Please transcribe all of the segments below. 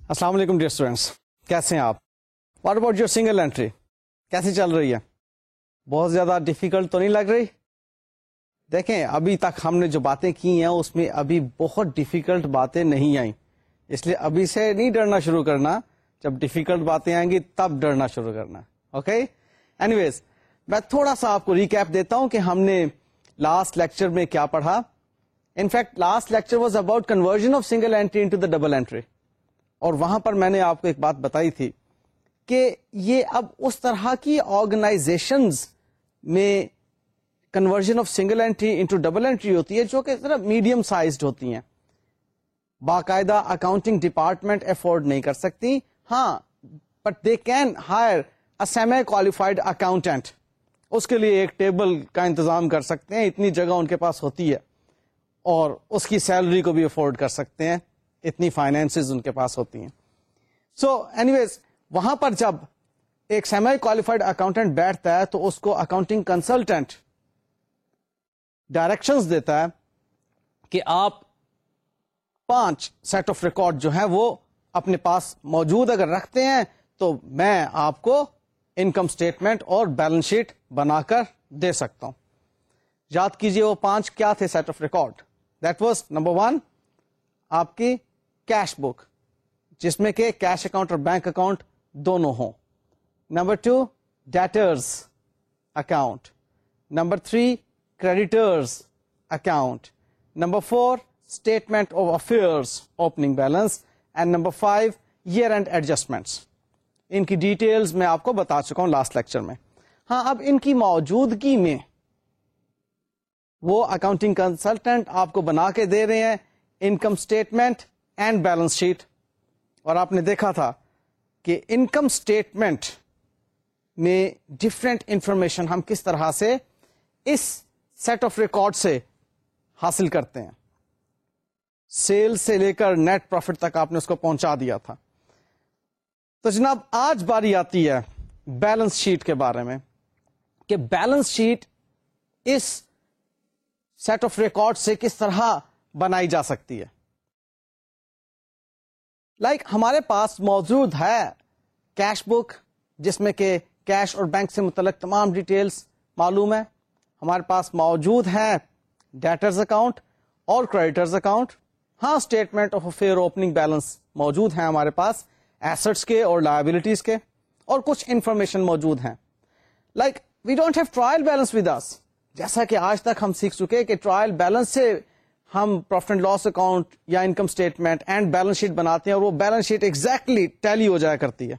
السلام علیکم dear students, کیسے ہیں آپ؟ What about your single entry? کیسی چل رہی ہے؟ بہت زیادہ ڈیفیکلٹ تو نہیں لگ رہی؟ دیکھیں ابھی تک ہم نے جو باتیں کی ہیں اس میں ابھی بہت ڈیفیکلٹ باتیں نہیں آئیں، اس لیے ابھی سے نہیں ڈرنا شروع کرنا، جب ڈیفیکلٹ باتیں آئیں گی تب ڈرنا شروع کرنا. اوکے، اینی ویز میں تھوڑا سا آپ کو ریکیپ دیتا ہوں کہ ہم نے لاسٹ لیکچر میں کیا پڑھا. In fact last lecture was about conversion of single entry into the double entry, اور وہاں پر میں نے آپ کو ایک بات بتائی تھی کہ یہ اب اس طرح کی آرگنائزیشنز میں conversion of single entry into double entry ہوتی ہے جو کہ ذرا میڈیم سائزڈ ہوتی ہیں، باقاعدہ اکاؤنٹنگ ڈپارٹمنٹ افورڈ نہیں کر سکتی. ہاں، but they can hire a semi qualified accountant, اس کے لیے ایک ٹیبل کا انتظام کر سکتے ہیں، اتنی جگہ ان کے پاس ہوتی ہے، اور اس کی سیلری کو بھی افورڈ کر سکتے ہیں، اتنی فائنینسز ان کے پاس ہوتی ہیں. سو اینی ویز وہاں پر جب ایک سیمی کوالیفائڈ اکاؤنٹنٹ بیٹھتا ہے تو اس کو اکاؤنٹنگ کنسلٹنٹ ڈائریکشنز دیتا ہے کہ آپ 5 سیٹ آف ریکارڈ جو ہیں وہ اپنے پاس موجود اگر رکھتے ہیں تو میں آپ کو انکم اسٹیٹمنٹ اور بیلنس شیٹ بنا کر دے سکتا ہوں. یاد کیجئے وہ 5 کیا تھے set of record. That was number 1 آپ کی کیش بک، جس میں کہ کیش اکاؤنٹ اور بینک اکاؤنٹ دونوں ہوں. Number 2 debtors account. Number 3 creditors account. Number 4 statement of affairs opening balance. And number 5 year end adjustments. ان کی ڈیٹیلز میں آپ کو بتا چکا ہوں لاسٹ لیکچر میں. ہاں، اب ان کی موجودگی میں وہ اکاؤنٹنگ کنسلٹنٹ آپ کو بنا کے دے رہے ہیں income statement and balance sheet. اور آپ نے دیکھا تھا کہ انکم اسٹیٹمنٹ میں ڈفرینٹ انفارمیشن ہم کس طرح سے اس سیٹ آف ریکارڈ سے حاصل کرتے ہیں. سیل سے لے کر نیٹ پروفٹ تک آپ نے اس کو پہنچا دیا تھا. تو جناب آج باری آتی ہے بیلنس شیٹ کے بارے میں کہ بیلنس شیٹ اس سیٹ آف ریکارڈ سے کس طرح بنائی جا سکتی ہے. ہمارے پاس موجود ہے کیش بک، جس میں کہ کیش اور بینک سے متعلق تمام ڈیٹیلز معلوم ہے. ہمارے پاس موجود ہے ڈیٹرز اکاؤنٹ اور کریڈیٹرز اکاؤنٹ. ہاں، statement of affair opening balance موجود ہیں ہمارے پاس، ایسٹس کے اور لائبلٹیز کے، اور کچھ انفارمیشن موجود ہیں. We don't have trial balance with us. جیسا کہ آج تک ہم سیکھ چکے کہ ٹرائل بیلنس سے ہم پروفٹ اینڈ لاس اکاؤنٹ یا income statement and balance sheet بناتے ہیں، اور وہ بیلنس شیٹ ایگزیکٹلی ٹیلی ہو جایا کرتی ہے.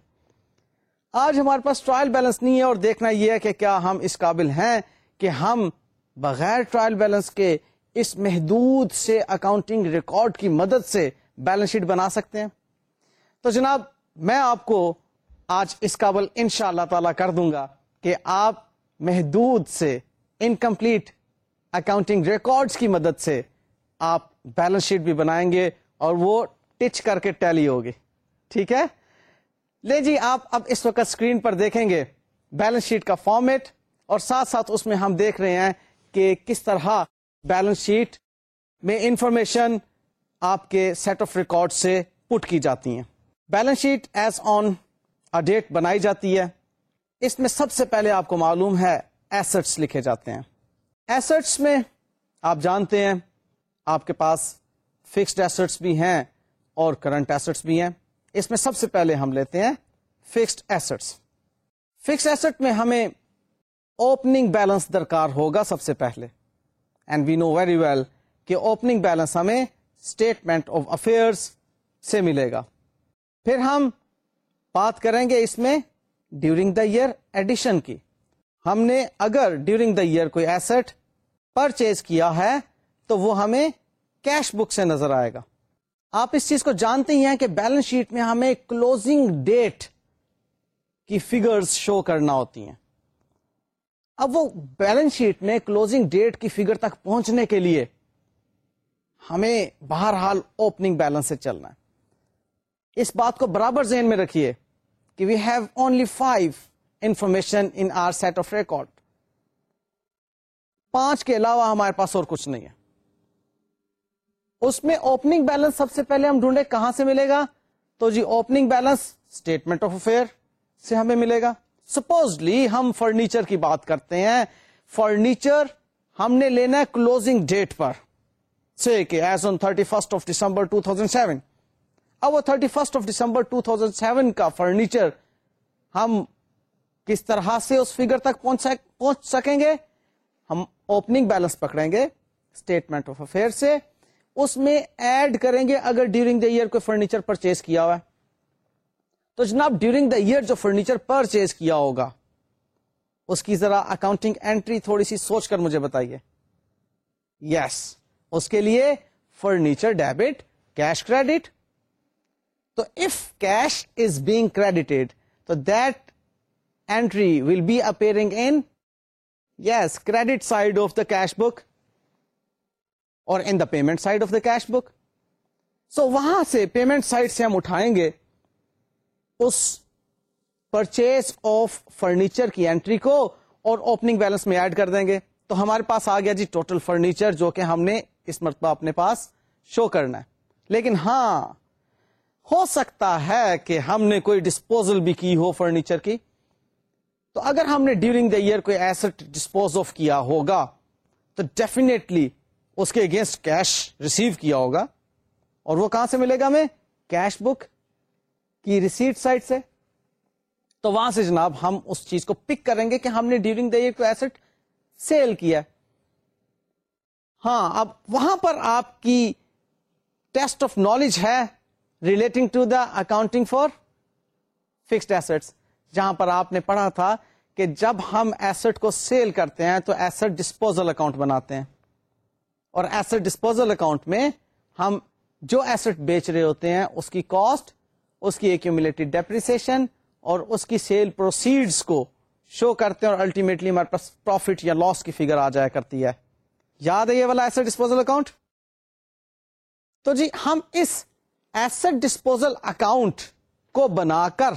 آج ہمارے پاس ٹرائل بیلنس نہیں ہے، اور دیکھنا یہ ہے کہ کیا ہم اس قابل ہیں کہ ہم بغیر ٹرائل بیلنس کے اس محدود سے اکاؤنٹنگ ریکارڈ کی مدد سے بیلنس شیٹ بنا سکتے ہیں. تو جناب میں آپ کو آج اس قابل انشاءاللہ تعالی کر دوں گا کہ آپ محدود سے انکمپلیٹ اکاؤنٹنگ ریکارڈز کی مدد سے آپ بیلنس شیٹ بھی بنائیں گے، اور وہ ٹچ کر کے ٹیلی ہوگی. ٹھیک ہے، لے جی آپ اب اس وقت اسکرین پر دیکھیں گے بیلنس شیٹ کا فارمیٹ، اور ساتھ ساتھ اس میں ہم دیکھ رہے ہیں کہ کس طرح بیلنس شیٹ میں انفارمیشن آپ کے سیٹ آف ریکارڈ سے پٹ کی جاتی ہیں. Balance sheet as on a date بنائی جاتی ہے. اس میں سب سے پہلے آپ کو معلوم ہے ایسٹس لکھے جاتے ہیں. ایسٹس میں آپ جانتے ہیں آپ کے پاس فکسڈ ایسٹس بھی ہیں اور کرنٹ ایسٹس بھی ہیں. اس میں سب سے پہلے ہم لیتے ہیں فکسڈ ایسٹس. فکسڈ ایسٹ میں ہمیں اوپننگ بیلنس درکار ہوگا سب سے پہلے، and we know very well کہ اوپننگ بیلنس ہمیں اسٹیٹمنٹ آف افیئرس سے ملے گا. پھر ہم بات کریں گے اس میں ڈیورنگ دا ایئر ایڈیشن کی. ہم نے اگر ڈیورنگ دا ایئر کوئی ایسٹ پرچیز کیا ہے تو وہ ہمیں کیش بک سے نظر آئے گا. آپ اس چیز کو جانتے ہی ہیں کہ بیلنس شیٹ میں ہمیں کلوزنگ ڈیٹ کی فگرز شو کرنا ہوتی ہیں. اب وہ بیلنس شیٹ میں کلوزنگ ڈیٹ کی فگر تک پہنچنے کے لیے ہمیں بہرحال اوپننگ بیلنس سے چلنا ہے. اس بات کو برابر ذہن میں رکھیے کہ we have only 5 information in our set of record. 5 کے علاوہ ہمارے پاس اور کچھ نہیں ہے. اس میں اوپننگ بیلنس سب سے پہلے ہم ڈھونڈے کہاں سے ملے گا؟ تو جی opening balance statement of affair سے ہمیں ملے گا. سپوزلی ہم فرنیچر کی بات کرتے ہیں, فرنیچر ہم نے لینا ہے کلوزنگ ڈیٹ پر, سے کہ ایز آن 31 آف ڈسمبر 2007. اب وہ 31 آف ڈسمبر 2007 کا فرنیچر ہم کس طرح سے اس فگر تک پہنچ سکیں گے؟ ہم اوپننگ بیلنس پکڑیں گے اسٹیٹمنٹ آف افیئر سے, اس میں ایڈ کریں گے اگر ڈیورنگ دا ایئر کوئی فرنیچر پرچیز کیا ہوا ہے. تو جناب ڈیورنگ دا ایئر جو فرنیچر پرچیز کیا ہوگا اس کی ذرا اکاؤنٹنگ انٹری تھوڑی سی سوچ کر مجھے بتائیے. یس, اس کے لیے فرنیچر ڈیبٹ, کیش کریڈٹ. تو if cash is being credited تو that entry will be appearing in, yes, credit side of the cash book or in the payment side of the cash book. So وہاں سے payment side سے ہم اٹھائیں گے اس purchase of furniture کی entry کو اور اوپننگ بیلنس میں ایڈ کر دیں گے. تو ہمارے پاس آ گیا جی ٹوٹل فرنیچر جو کہ ہم نے اس مرتبہ اپنے پاس شو کرنا ہے. لیکن ہاں ہو سکتا ہے کہ ہم نے کوئی ڈسپوزل بھی کی ہو فرنیچر کی, تو اگر ہم نے ڈیورنگ دا ایئر کوئی ایسٹ ڈسپوز آف کیا ہوگا تو ڈیفینیٹلی اس کے اگینسٹ کیش ریسیو کیا ہوگا, اور وہ کہاں سے ملے گا ہمیں؟ کیش بک کی ریسیٹ سائڈ سے. تو وہاں سے جناب ہم اس چیز کو پک کریں گے کہ ہم نے ڈیورنگ دا ایئر کوئی ایسٹ سیل کیا. ہاں, اب وہاں پر آپ کی ٹیسٹ آف نالج ہے relating to the accounting for fixed assets, جہاں پر آپ نے پڑھا تھا کہ جب ہم ایسٹ کو سیل کرتے ہیں تو ایسٹ ڈسپوزل اکاؤنٹ بناتے ہیں, اور ایسٹ ڈسپوزل اکاؤنٹ میں ہم جو ایسٹ بیچ رہے ہوتے ہیں اس کی کاسٹ, اس کی ایکیومولیٹڈ ڈیپریسیشن اور اس کی سیل پروسیڈز کو شو کرتے ہیں, اور الٹیمیٹلی ہمارے پاس پروفٹ یا لاس کی فگر آ جایا کرتی ہے. یاد ہے یہ والا ایسٹ ڈسپوزل اکاؤنٹ؟ تو جی ہم اس ایسٹ ڈسپوزل اکاؤنٹ کو بنا کر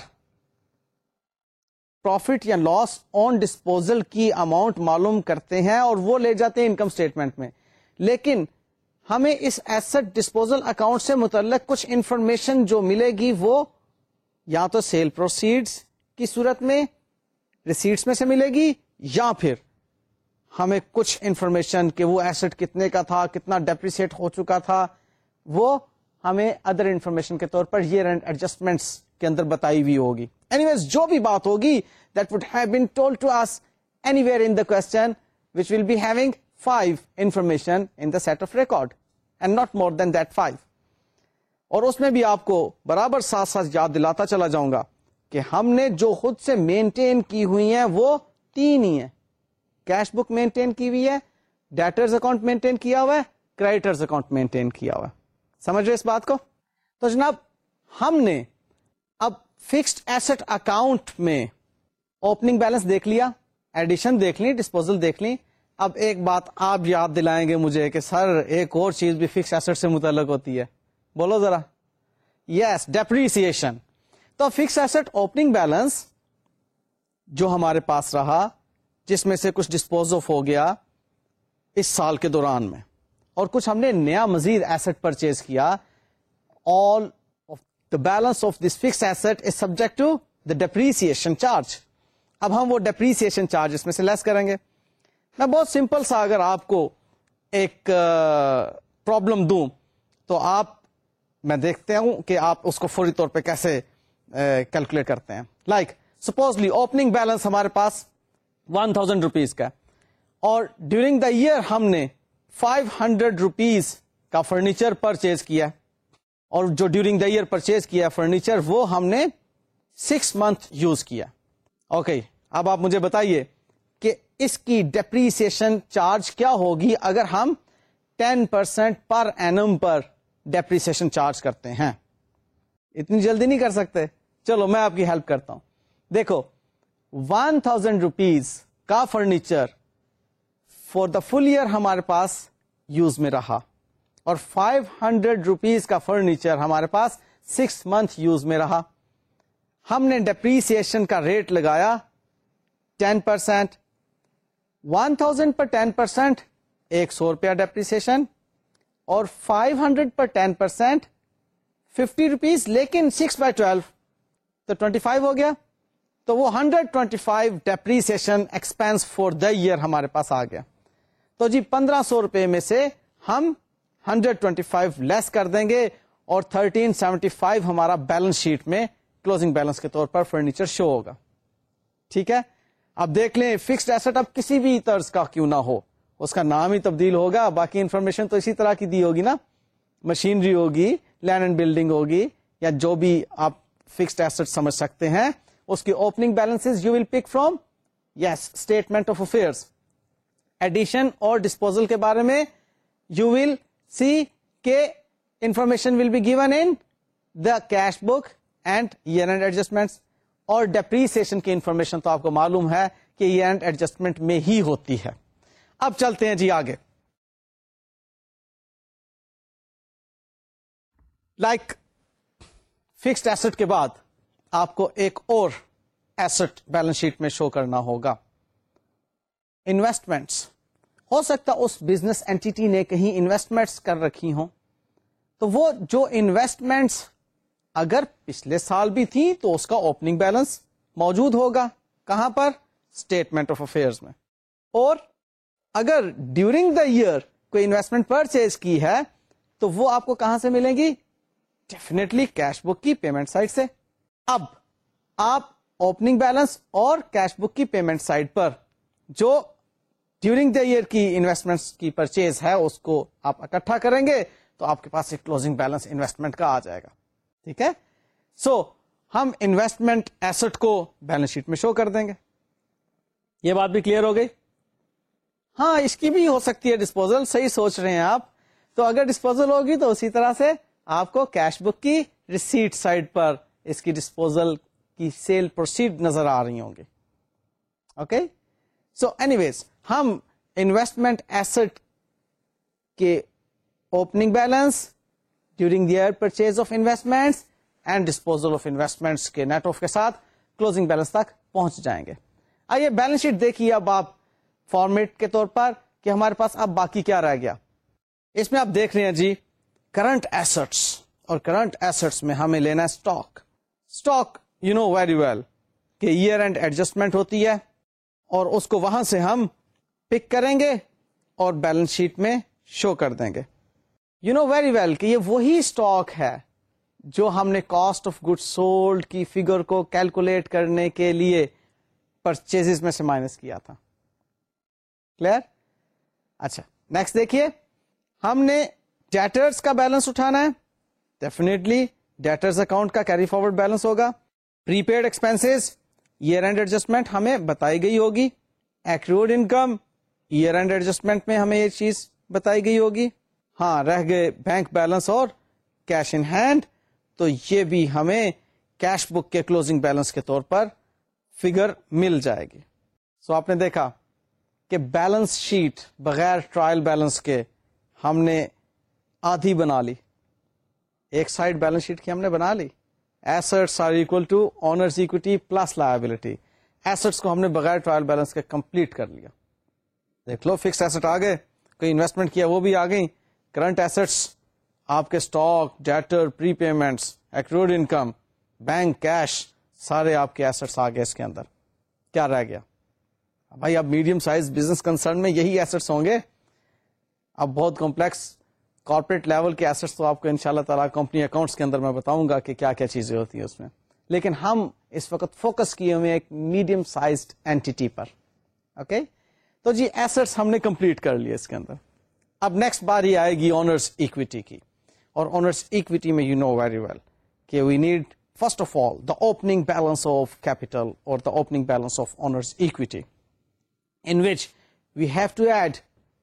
پروفٹ یا لاس آن ڈسپوزل کی اماؤنٹ معلوم کرتے ہیں اور وہ لے جاتے ہیں انکم اسٹیٹمنٹ میں. لیکن ہمیں اس ایسٹ ڈسپوزل اکاؤنٹ سے متعلق کچھ انفارمیشن جو ملے گی وہ یا تو سیل پروسیڈز کی صورت میں ریسیٹس میں سے ملے گی, یا پھر ہمیں کچھ انفارمیشن کہ وہ ایسٹ کتنے کا تھا, کتنا ڈیپریسیٹ ہو چکا تھا, وہ ہمیں ادر انفارمیشن کے طور پر ایئر اینڈ ایڈجسٹمنٹس کے اندر بتائی ہوئی ہوگی. Anyways, جو بھی بات ہوگی that would have been told to us anywhere in the question, which will be having 5 information in the set of record and not more than that 5. اور اس میں بھی آپ کو برابر ساتھ ساتھ یاد دلاتا چلا جاؤں گا کہ ہم نے جو خود سے مینٹین کی ہوئی ہیں وہ 3 ہی ہیں. کیش بک مینٹین کی ہوئی ہے, ڈیٹرز اکاؤنٹ مینٹین کیا ہوا ہے, کریڈیٹرز اکاؤنٹ مینٹین کیا ہوا ہے. سمجھ رہے اس بات کو؟ تو جناب ہم نے اب فکسڈ ایسٹ اکاؤنٹ میں اوپننگ بیلنس دیکھ لیا, ایڈیشن دیکھ لی, ڈسپوزل دیکھ لی. اب ایک بات آپ یاد دلائیں گے مجھے کہ سر ایک اور چیز بھی فکسڈ ایسٹ سے متعلق ہوتی ہے, بولو ذرا. Yes, depreciation. تو فکسڈ ایسٹ اوپننگ بیلنس جو ہمارے پاس رہا, جس میں سے کچھ ڈسپوز آف ہو گیا اس سال کے دوران میں, اور کچھ ہم نے نیا مزید ایسٹ پرچیز کیا, all of the balance of this fixed asset is subject to the depreciation charge. اب ہم وہ depreciation charge اس میں سے لیس کریں گے. میں بہت سمپل سا اگر آپ کو ایک پرابلم دوں تو میں دیکھتے ہوں کہ آپ اس کو فوری طور پہ کیسے کیلکولیٹ کرتے ہیں. لائک سپوزلی اوپننگ بیلنس ہمارے پاس 1000 روپیز کا, اور ڈیورنگ دا ایئر ہم نے 500 روپیز کا فرنیچر پرچیز کیا, اور جو ڈیورنگ دا ایئر پرچیز کیا فرنیچر وہ ہم نے 6 منتھ یوز کیا. اوکے, اب آپ مجھے بتائیے کہ اس کی ڈیپریسیشن چارج کیا ہوگی اگر ہم 10% پر اینم پر ڈیپریسیشن چارج کرتے ہیں. اتنی جلدی نہیں کر سکتے, چلو میں آپ کی ہیلپ کرتا ہوں. دیکھو 1000 روپیز کا furniture for the full year ہمارے پاس یوز میں رہا, اور 500 روپیز کا فرنیچر ہمارے پاس 6 منتھ یوز میں رہا. ہم نے ڈیپریسیشن کا ریٹ لگایا 10%. 1000 پر 10% 100 روپیہ ڈیپریسیشن, اور 500 پر 10% 50 روپیز, لیکن 6/12 تو 25 ہو گیا, تو وہ 125 depreciation expense for the year ہمارے پاس آ گیا. تو جی 1500 روپے میں سے ہم 125 لیس کر دیں گے اور 1375 ہمارا بیلنس شیٹ میں کلوزنگ بیلنس کے طور پر فرنیچر شو ہوگا. ٹھیک ہے, اب دیکھ لیں فکسڈ ایسٹ اب کسی بھی طرز کا کیوں نہ ہو, اس کا نام ہی تبدیل ہوگا, باقی انفارمیشن تو اسی طرح کی دی ہوگی نا, مشینری ہوگی, لینڈ اینڈ بلڈنگ ہوگی, یا جو بھی آپ فکسڈ ایسٹ سمجھ سکتے ہیں, اس کی opening balance you will pick from this statement of affairs. Addition اور ڈسپوزل کے بارے میں یو ول سی کہ information will be given in the cash book and year end adjustments, اور ڈیپریسیشن کی انفارمیشن تو آپ کو معلوم ہے کہ ایئر اینڈ ایڈجسٹمنٹ میں ہی ہوتی ہے. اب چلتے ہیں جی آگے. لائک فکسڈ ایسٹ کے بعد آپ کو ایک اور ایسٹ بیلنس شیٹ میں شو کرنا ہوگا, انویسٹمنٹس. ہو سکتا اس بزنس اینٹی نے کہیں انویسٹمنٹس کر رکھی ہوں, تو وہ جو انویسٹمنٹس اگر پچھلے سال بھی تھی تو اس کا اوپننگ بیلنس موجود ہوگا. کہاں پر؟ اسٹیٹمنٹ آف افیئرس میں. اور اگر ڈیورنگ دا ایئر کوئی انویسٹمنٹ پرچیز کی ہے تو وہ آپ کو کہاں سے ملیں گی؟ ڈیفینیٹلی کیش بک کی پیمنٹ سائڈ سے. اب آپ اوپننگ بیلنس اور کیش بک کی پیمنٹ سائڈ پر جو ڈیورنگ دا ایئر کی انویسٹمنٹس کی پرچیز ہے اس کو آپ اکٹھا کریں گے تو آپ کے پاس ایک کلوزنگ بیلنس انویسٹمنٹ کا آ جائے گا. ٹھیک ہے, سو ہم انویسٹمنٹ ایسٹ کو بیلنس شیٹ میں شو کر دیں گے. یہ بات بھی کلیئر ہو گئی؟ ہاں, اس کی بھی ہو سکتی ہے ڈسپوزل, صحیح سوچ رہے ہیں آپ. تو اگر ڈسپوزل ہوگی تو اسی طرح سے آپ کو کیش بک کی ریسیٹ سائڈ پر اس کی ڈسپوزل کی سیل پروسیڈ نظر آ رہی ہوں گی. اوکے, سو اینی ویز ہم انویسٹمنٹ ایسٹ کے opening balance during the year purchase of investments and disposal of investments کے نیٹ آف کے ساتھ کلوزنگ بیلنس تک پہنچ جائیں گے. آئیے بیلنس شیٹ دیکھیے اب آپ فارمیٹ کے طور پر کہ ہمارے پاس اب باقی کیا رہ گیا. اس میں آپ دیکھ رہے ہیں جی کرنٹ ایسٹس, اور کرنٹ ایسٹس میں ہمیں لینا ہے stock. Stock you know very well کہ ایئر اینڈ ایڈجسٹمنٹ ہوتی ہے, اور اس کو وہاں سے ہم پک کریں گے اور بیلنس شیٹ میں شو کر دیں گے. یو نو ویری ویل کہ یہ وہی اسٹاک ہے جو ہم نے کاسٹ آف گڈ سولڈ کی فگر کو کیلکولیٹ کرنے کے لیے پرچیز میں سے مائنس کیا تھا. کلیئر؟ اچھا, نیکسٹ دیکھیے, ہم نے ڈیٹرز کا بیلنس اٹھانا ہے. ڈیفینیٹلی ڈیٹرز اکاؤنٹ کا کیری فارورڈ بیلنس ہوگا. Prepaid expenses year end adjustment ہمیں بتائی گئی ہوگی. Accrued income year end adjustment میں ہمیں یہ چیز بتائی گئی ہوگی. ہاں, رہ گئے بینک بیلنس اور کیش ان ہینڈ, تو یہ بھی ہمیں کیش بک کے کلوزنگ بیلنس کے طور پر فگر مل جائے گی. سو آپ نے دیکھا کہ بیلنس شیٹ بغیر ٹرائل بیلنس کے ہم نے آدھی بنا لی. ایک سائڈ بیلنس شیٹ کی ہم نے بنا لی, assets are equal to owners equity plus liability. Assets کو ہم نے بغیر ٹرائل بیلنس کے کمپلیٹ کر لیا. دیکھ لو فکس ایسٹ آ گئے, کوئی انویسٹمنٹ کیا وہ بھی آ گئی. کرنٹ ایسٹس آپ کے stock, debtor, prepayments, accrued income, bank, cash, سارے آپ کے ایسٹس آ گئے. اس کے اندر کیا رہ گیا بھائی؟ اب میڈیم سائز بزنس کنسرن میں یہی ایسٹس ہوں گے. اب بہت کمپلیکس کارپوریٹ لیول کے ایسٹس تو آپ کو انشاءاللہ تعالیٰ کمپنی اکاؤنٹس کے اندر میں بتاؤں گا کہ کیا کیا چیزیں ہوتی ہیں اس میں, لیکن ہم اس وقت فوکس کیے ہوئے ایک میڈیم سائزڈ اینٹی پر. اوکے, تو جی ایسٹس ہم نے کمپلیٹ کر لیے اس کے اندر. اب نیکسٹ باری آئے گی اونرز ایکویٹی کی, اور اونرز ایکویٹی میں یو نو ویری ویل کہ we need first of all the opening balance of capital اور the opening balance of owners equity, in which we have to add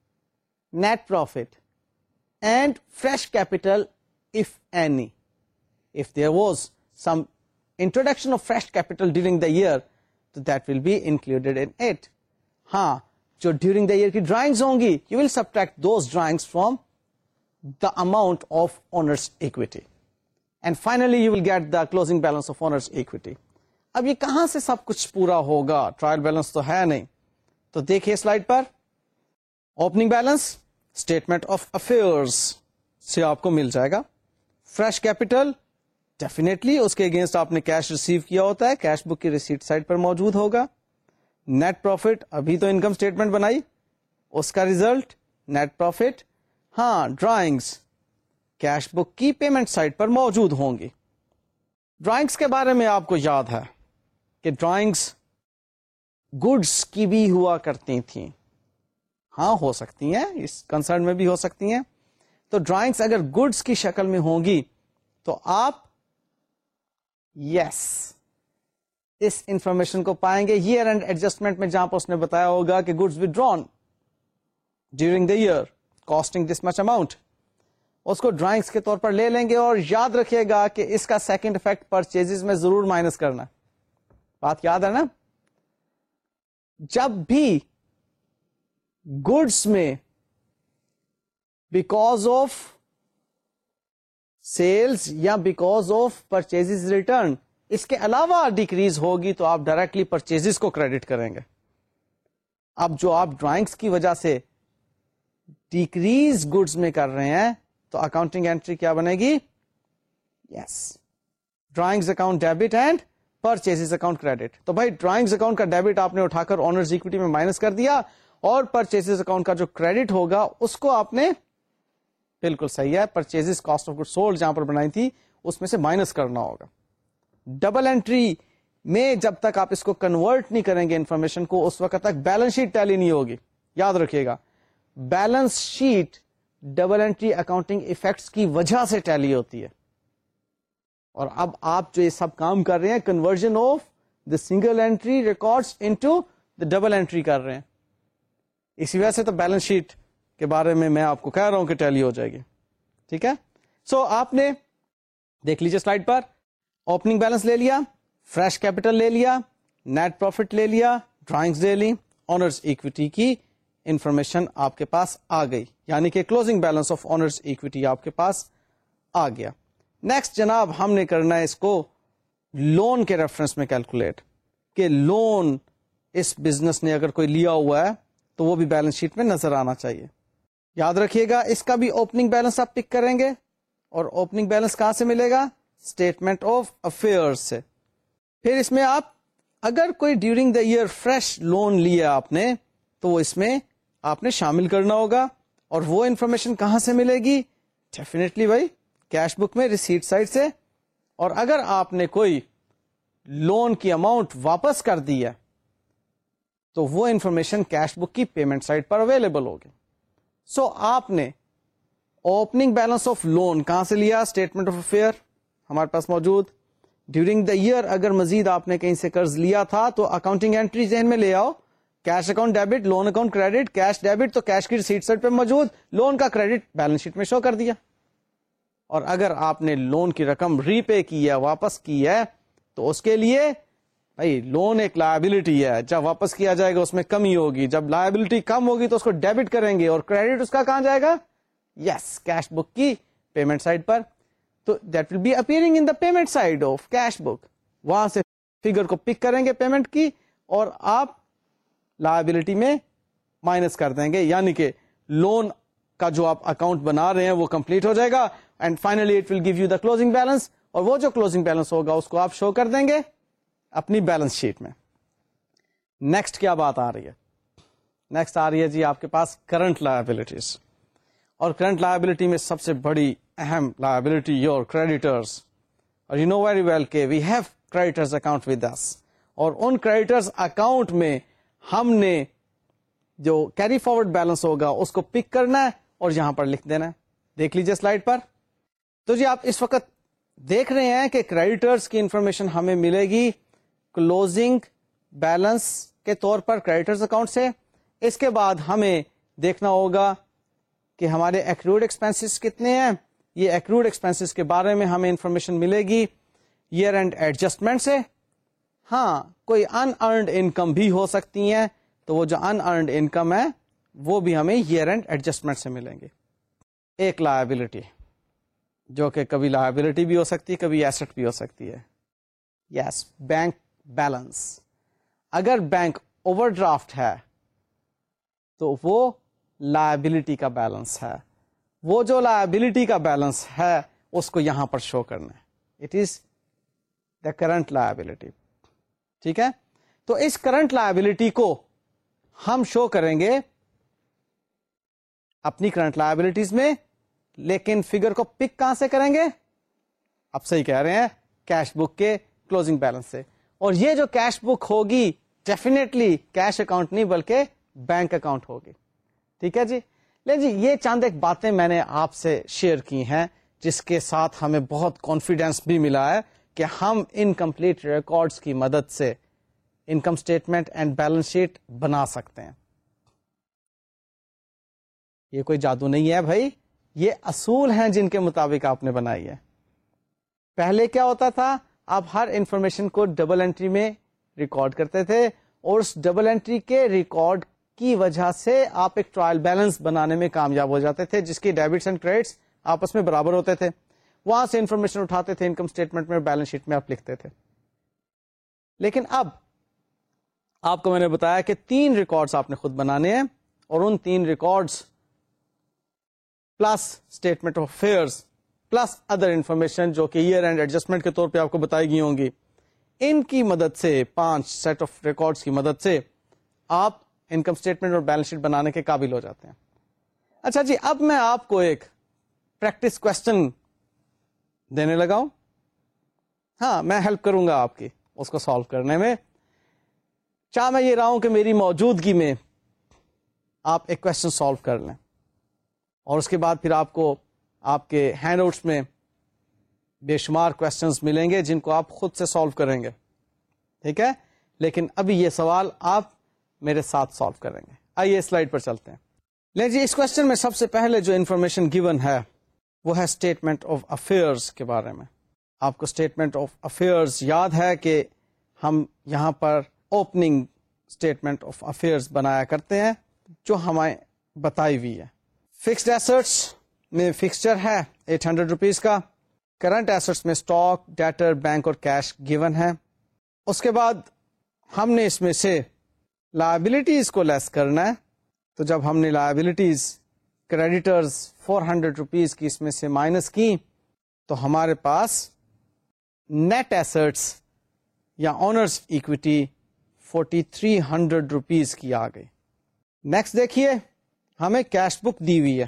net profit and fresh capital if any. If there was some introduction of fresh capital during the year, so that will be included in it. ہاں, جو during the year کی drawings ہوں گی, you will subtract those drawings from the amount of owner's equity. And finally you will get the closing balance of owner's equity. اب یہ کہاں سے سب کچھ پورا ہوگا؟ ٹرائل بیلنس تو ہے نہیں. تو دیکھیے سلائڈ پر, opening balance statement of affairs سے آپ کو مل جائے گا. فریش کیپٹل डेफिनेटली उसके अगेंस्ट आपने कैश रिसीव किया होता है, कैश बुक की रिसीट साइड पर मौजूद होगा. नेट प्रॉफिट, अभी तो इनकम स्टेटमेंट बनाई, उसका रिजल्ट नेट प्रॉफिट. हाँ, ड्राइंग्स कैश बुक की पेमेंट साइड पर मौजूद होंगी. ड्राइंग्स के बारे में आपको याद है कि ड्राइंग्स गुड्स की भी हुआ करती थी. हाँ, हो सकती हैं, इस कंसर्न में भी हो सकती हैं. तो ड्राइंग्स अगर गुड्स की शक्ल में होंगी तो आप इस इंफॉर्मेशन को पाएंगे ईयर एंड एडजस्टमेंट में, जहां पर उसने बताया होगा कि goods withdrawn during the year costing this much amount. उसको ड्राइंग्स के तौर पर ले लेंगे. और याद रखिएगा कि इसका सेकंड इफेक्ट परचेजेस में जरूर माइनस करना. बात याद है ना? जब भी गुड्स में बिकॉज ऑफ सेल्स या बिकॉज ऑफ परचेजेस रिटर्न इसके अलावा डिक्रीज होगी तो आप डायरेक्टली परचेजेस को क्रेडिट करेंगे. अब जो आप ड्राइंग्स की वजह से डिक्रीज गुड्स में कर रहे हैं तो अकाउंटिंग एंट्री क्या बनेगी? Drawings account debit and purchases account credit. तो भाई ड्राइंग्स अकाउंट का डेबिट आपने उठाकर ओनर्स इक्विटी में माइनस कर दिया और परचेजेस अकाउंट का जो क्रेडिट होगा उसको आपने, बिल्कुल सही है, purchases cost of good sold जहां पर बनाई थी उसमें से माइनस करना होगा. डबल एंट्री में जब तक आप इसको कन्वर्ट नहीं करेंगे इंफॉर्मेशन को, उस वक्त तक बैलेंस शीट टैली नहीं होगी. याद रखिएगा, balance sheet double entry accounting effects की वजह से टैली होती है. और अब आप जो ये सब काम कर रहे हैं, conversion of the single entry records into the double entry कर रहे हैं. इसी वजह से तो बैलेंस शीट के बारे में मैं आपको कह रहा हूं कि टैली हो जाएगी. ठीक है. सो आपने देख लीजिए स्लाइड पर, ओपनिंग बैलेंस ले लिया, फ्रेश कैपिटल ले लिया, नेट प्रॉफिट ले लिया, ड्राइंग्स ले ली, ऑनर्स इक्विटी की इंफॉर्मेशन आपके पास आ गई, यानी कि closing balance of owners equity आपके पास आ गया. नेक्स्ट जनाब हमने करना है इसको लोन के रेफरेंस में कैलकुलेट, कि लोन इस बिजनेस ने अगर कोई लिया हुआ है तो वो भी बैलेंस शीट में नजर आना चाहिए. याद रखिएगा, इसका भी ओपनिंग बैलेंस आप पिक करेंगे. और ओपनिंग बैलेंस कहां से मिलेगा? स्टेटमेंट ऑफ अफेयर्स से. फिर इसमें आप अगर कोई during the year fresh loan लिया आपने तो वो इसमें आपने शामिल करना होगा. और वो इंफॉर्मेशन कहां से मिलेगी? डेफिनेटली भाई कैश बुक में रिसीट साइड से. और अगर आपने कोई लोन की अमाउंट वापस कर दी है तो वो इंफॉर्मेशन कैश बुक की पेमेंट साइड पर अवेलेबल होगी. सो आपने ओपनिंग बैलेंस ऑफ लोन कहां से लिया? स्टेटमेंट ऑफ अफेयर हमारे पास मौजूद. ड्यूरिंग द ईयर अगर मजीद आपने कहीं से कर्ज लिया था तो अकाउंटिंग एंट्री जहन में ले आओ. Cash account debit, loan account credit. Cash debit तो कैश की रिसीट साइड पे मौजूद, लोन का क्रेडिट बैलेंस शीट में शो कर दिया. और अगर आपने लोन की रकम रीपे की है, वापस की है, तो उसके लिए भाई लोन एक लायबिलिटी है, जब वापस किया जाएगा उसमें कमी होगी. जब लायबिलिटी कम होगी तो उसको डेबिट करेंगे और क्रेडिट उसका कहां जाएगा? कैश बुक की पेमेंट साइड पर. तो that will be appearing in the payment side of cash book. वहां से फिगर को पिक करेंगे पेमेंट की और आप लायबिलिटी में माइनस कर देंगे, यानी कि लोन का जो आप अकाउंट बना रहे हैं वो कंप्लीट हो जाएगा. And finally it will give you the closing balance. और वो जो क्लोजिंग बैलेंस होगा उसको आप शो कर देंगे अपनी बैलेंस शीट में. नेक्स्ट क्या बात आ रही है? नेक्स्ट आ रही है जी आपके पास करंट लायबिलिटीज. और करंट लायबिलिटी में सबसे बड़ी अहम लायबिलिटी योर क्रेडिटर्स. और यू नो वेरी वेल के we have creditors account with us. और उन क्रेडिटर्स अकाउंट में हमने जो कैरी फॉरवर्ड बैलेंस होगा उसको पिक करना है और यहां पर लिख देना है. देख लीजिए स्लाइड पर. तो जी आप इस वक्त देख रहे हैं कि क्रेडिटर्स की इंफॉर्मेशन हमें मिलेगी क्लोजिंग बैलेंस के तौर पर क्रेडिटर्स अकाउंट से. इसके बाद हमें देखना होगा कि हमारे एक्रूड एक्सपेंसेस कितने हैं. ये एक्रूड एक्सपेंसेस के बारे में हमें इंफॉर्मेशन मिलेगी ईयर एंड एडजस्टमेंट से. हाँ, कोई अनअर्न्ड इनकम भी हो सकती है, तो वो जो अनअर्न्ड इनकम है वो भी हमें ईयर एंड एडजस्टमेंट से मिलेंगे. एक लायबिलिटी जो कि कभी लायबिलिटी भी हो सकती है, कभी एसेट भी हो सकती है. Bank balance. अगर बैंक ओवरड्राफ्ट है तो वो लायबिलिटी का बैलेंस है. वो जो लायबिलिटी का बैलेंस है उसको यहां पर शो करना है. It is the current liability. ٹھیک ہے, تو اس کرنٹ لائبلٹی کو ہم شو کریں گے اپنی کرنٹ لائبلٹیز میں, لیکن فگر کو پک کہاں سے کریں گے؟ اب صحیح کہہ رہے ہیں, کیش بک کے کلوزنگ بیلنس سے. اور یہ جو کیش بک ہوگی ڈیفینیٹلی کیش اکاؤنٹ نہیں بلکہ بینک اکاؤنٹ ہوگی. ٹھیک ہے جی. لے جی, یہ چند ایک باتیں میں نے آپ سے شیئر کی ہیں جس کے ساتھ ہمیں بہت کانفیڈینس بھی ملا ہے کہ ہم انکمپلیٹ ریکارڈز کی مدد سے income statement and balance sheet بنا سکتے ہیں. یہ کوئی جادو نہیں ہے بھائی, یہ اصول ہیں جن کے مطابق آپ نے بنائی ہے. پہلے کیا ہوتا تھا, آپ ہر انفارمیشن کو ڈبل انٹری میں ریکارڈ کرتے تھے, اور اس ڈبل انٹری کے ریکارڈ کی وجہ سے آپ ایک ٹرائل بیلنس بنانے میں کامیاب ہو جاتے تھے جس کی ڈیبٹس اینڈ کریڈٹس آپس میں برابر ہوتے تھے. وہاں سے انفارمیشن اٹھاتے تھے, انکم اسٹیٹمنٹ میں, بیلنس شیٹ میں آپ لکھتے تھے. لیکن اب آپ کو میں نے بتایا کہ 3 ریکارڈز آپ نے خود بنانے ہیں, اور ان 3 records plus statement of affairs plus other information جو کہ ایئر اینڈ ایڈجسٹمنٹ کے طور پہ آپ کو بتائی گئی ہوں گی, ان کی مدد سے 5 سیٹ آف ریکارڈز کی مدد سے آپ انکم اسٹیٹمنٹ اور بیلنس شیٹ بنانے کے قابل ہو جاتے ہیں. اچھا جی, اب میں آپ کو ایک پریکٹس کوشچن دینے لگا ہوں. ہاں, میں ہیلپ کروں گا آپ کی اس کو سالو کرنے میں. چاہ میں یہ رہا ہوں کہ میری موجودگی میں آپ ایک کوشچن سالو کر لیں, اور اس کے بعد پھر آپ کو آپ کے ہینڈ آؤٹس میں بے شمار کوشچنز ملیں گے جن کو آپ خود سے سالو کریں گے. ٹھیک ہے, لیکن ابھی یہ سوال آپ میرے ساتھ سالو کریں گے. آئیے سلائیڈ پر چلتے ہیں. لیں جی, اس کوشچن میں سب سے پہلے جو انفارمیشن گیون ہے وہ ہے اسٹیٹمنٹ آف افیئرس کے بارے میں. آپ کو اسٹیٹمنٹ آف افیئرس یاد ہے کہ ہم یہاں پر اوپننگ اسٹیٹمنٹ آف افیئرس بنایا کرتے ہیں جو ہمیں بتائی ہوئی ہے. فکسڈ ایسٹس میں فکسچر ہے 800 روپیز کا. کرنٹ ایسٹس میں اسٹاک, ڈیٹر, بینک اور کیش گیون ہے. اس کے بعد ہم نے اس میں سے لائبلٹیز کو لیس کرنا ہے. تو جب ہم نے لائبلٹیز کریڈیٹرز 400 روپیز کی اس میں سے مائنس کی تو ہمارے پاس نیٹ ایسٹس یا آنرز ایکویٹی 4300 روپیز کی آ گئی. نیکسٹ دیکھیے, ہمیں کیش بک دی ہوئی ہے.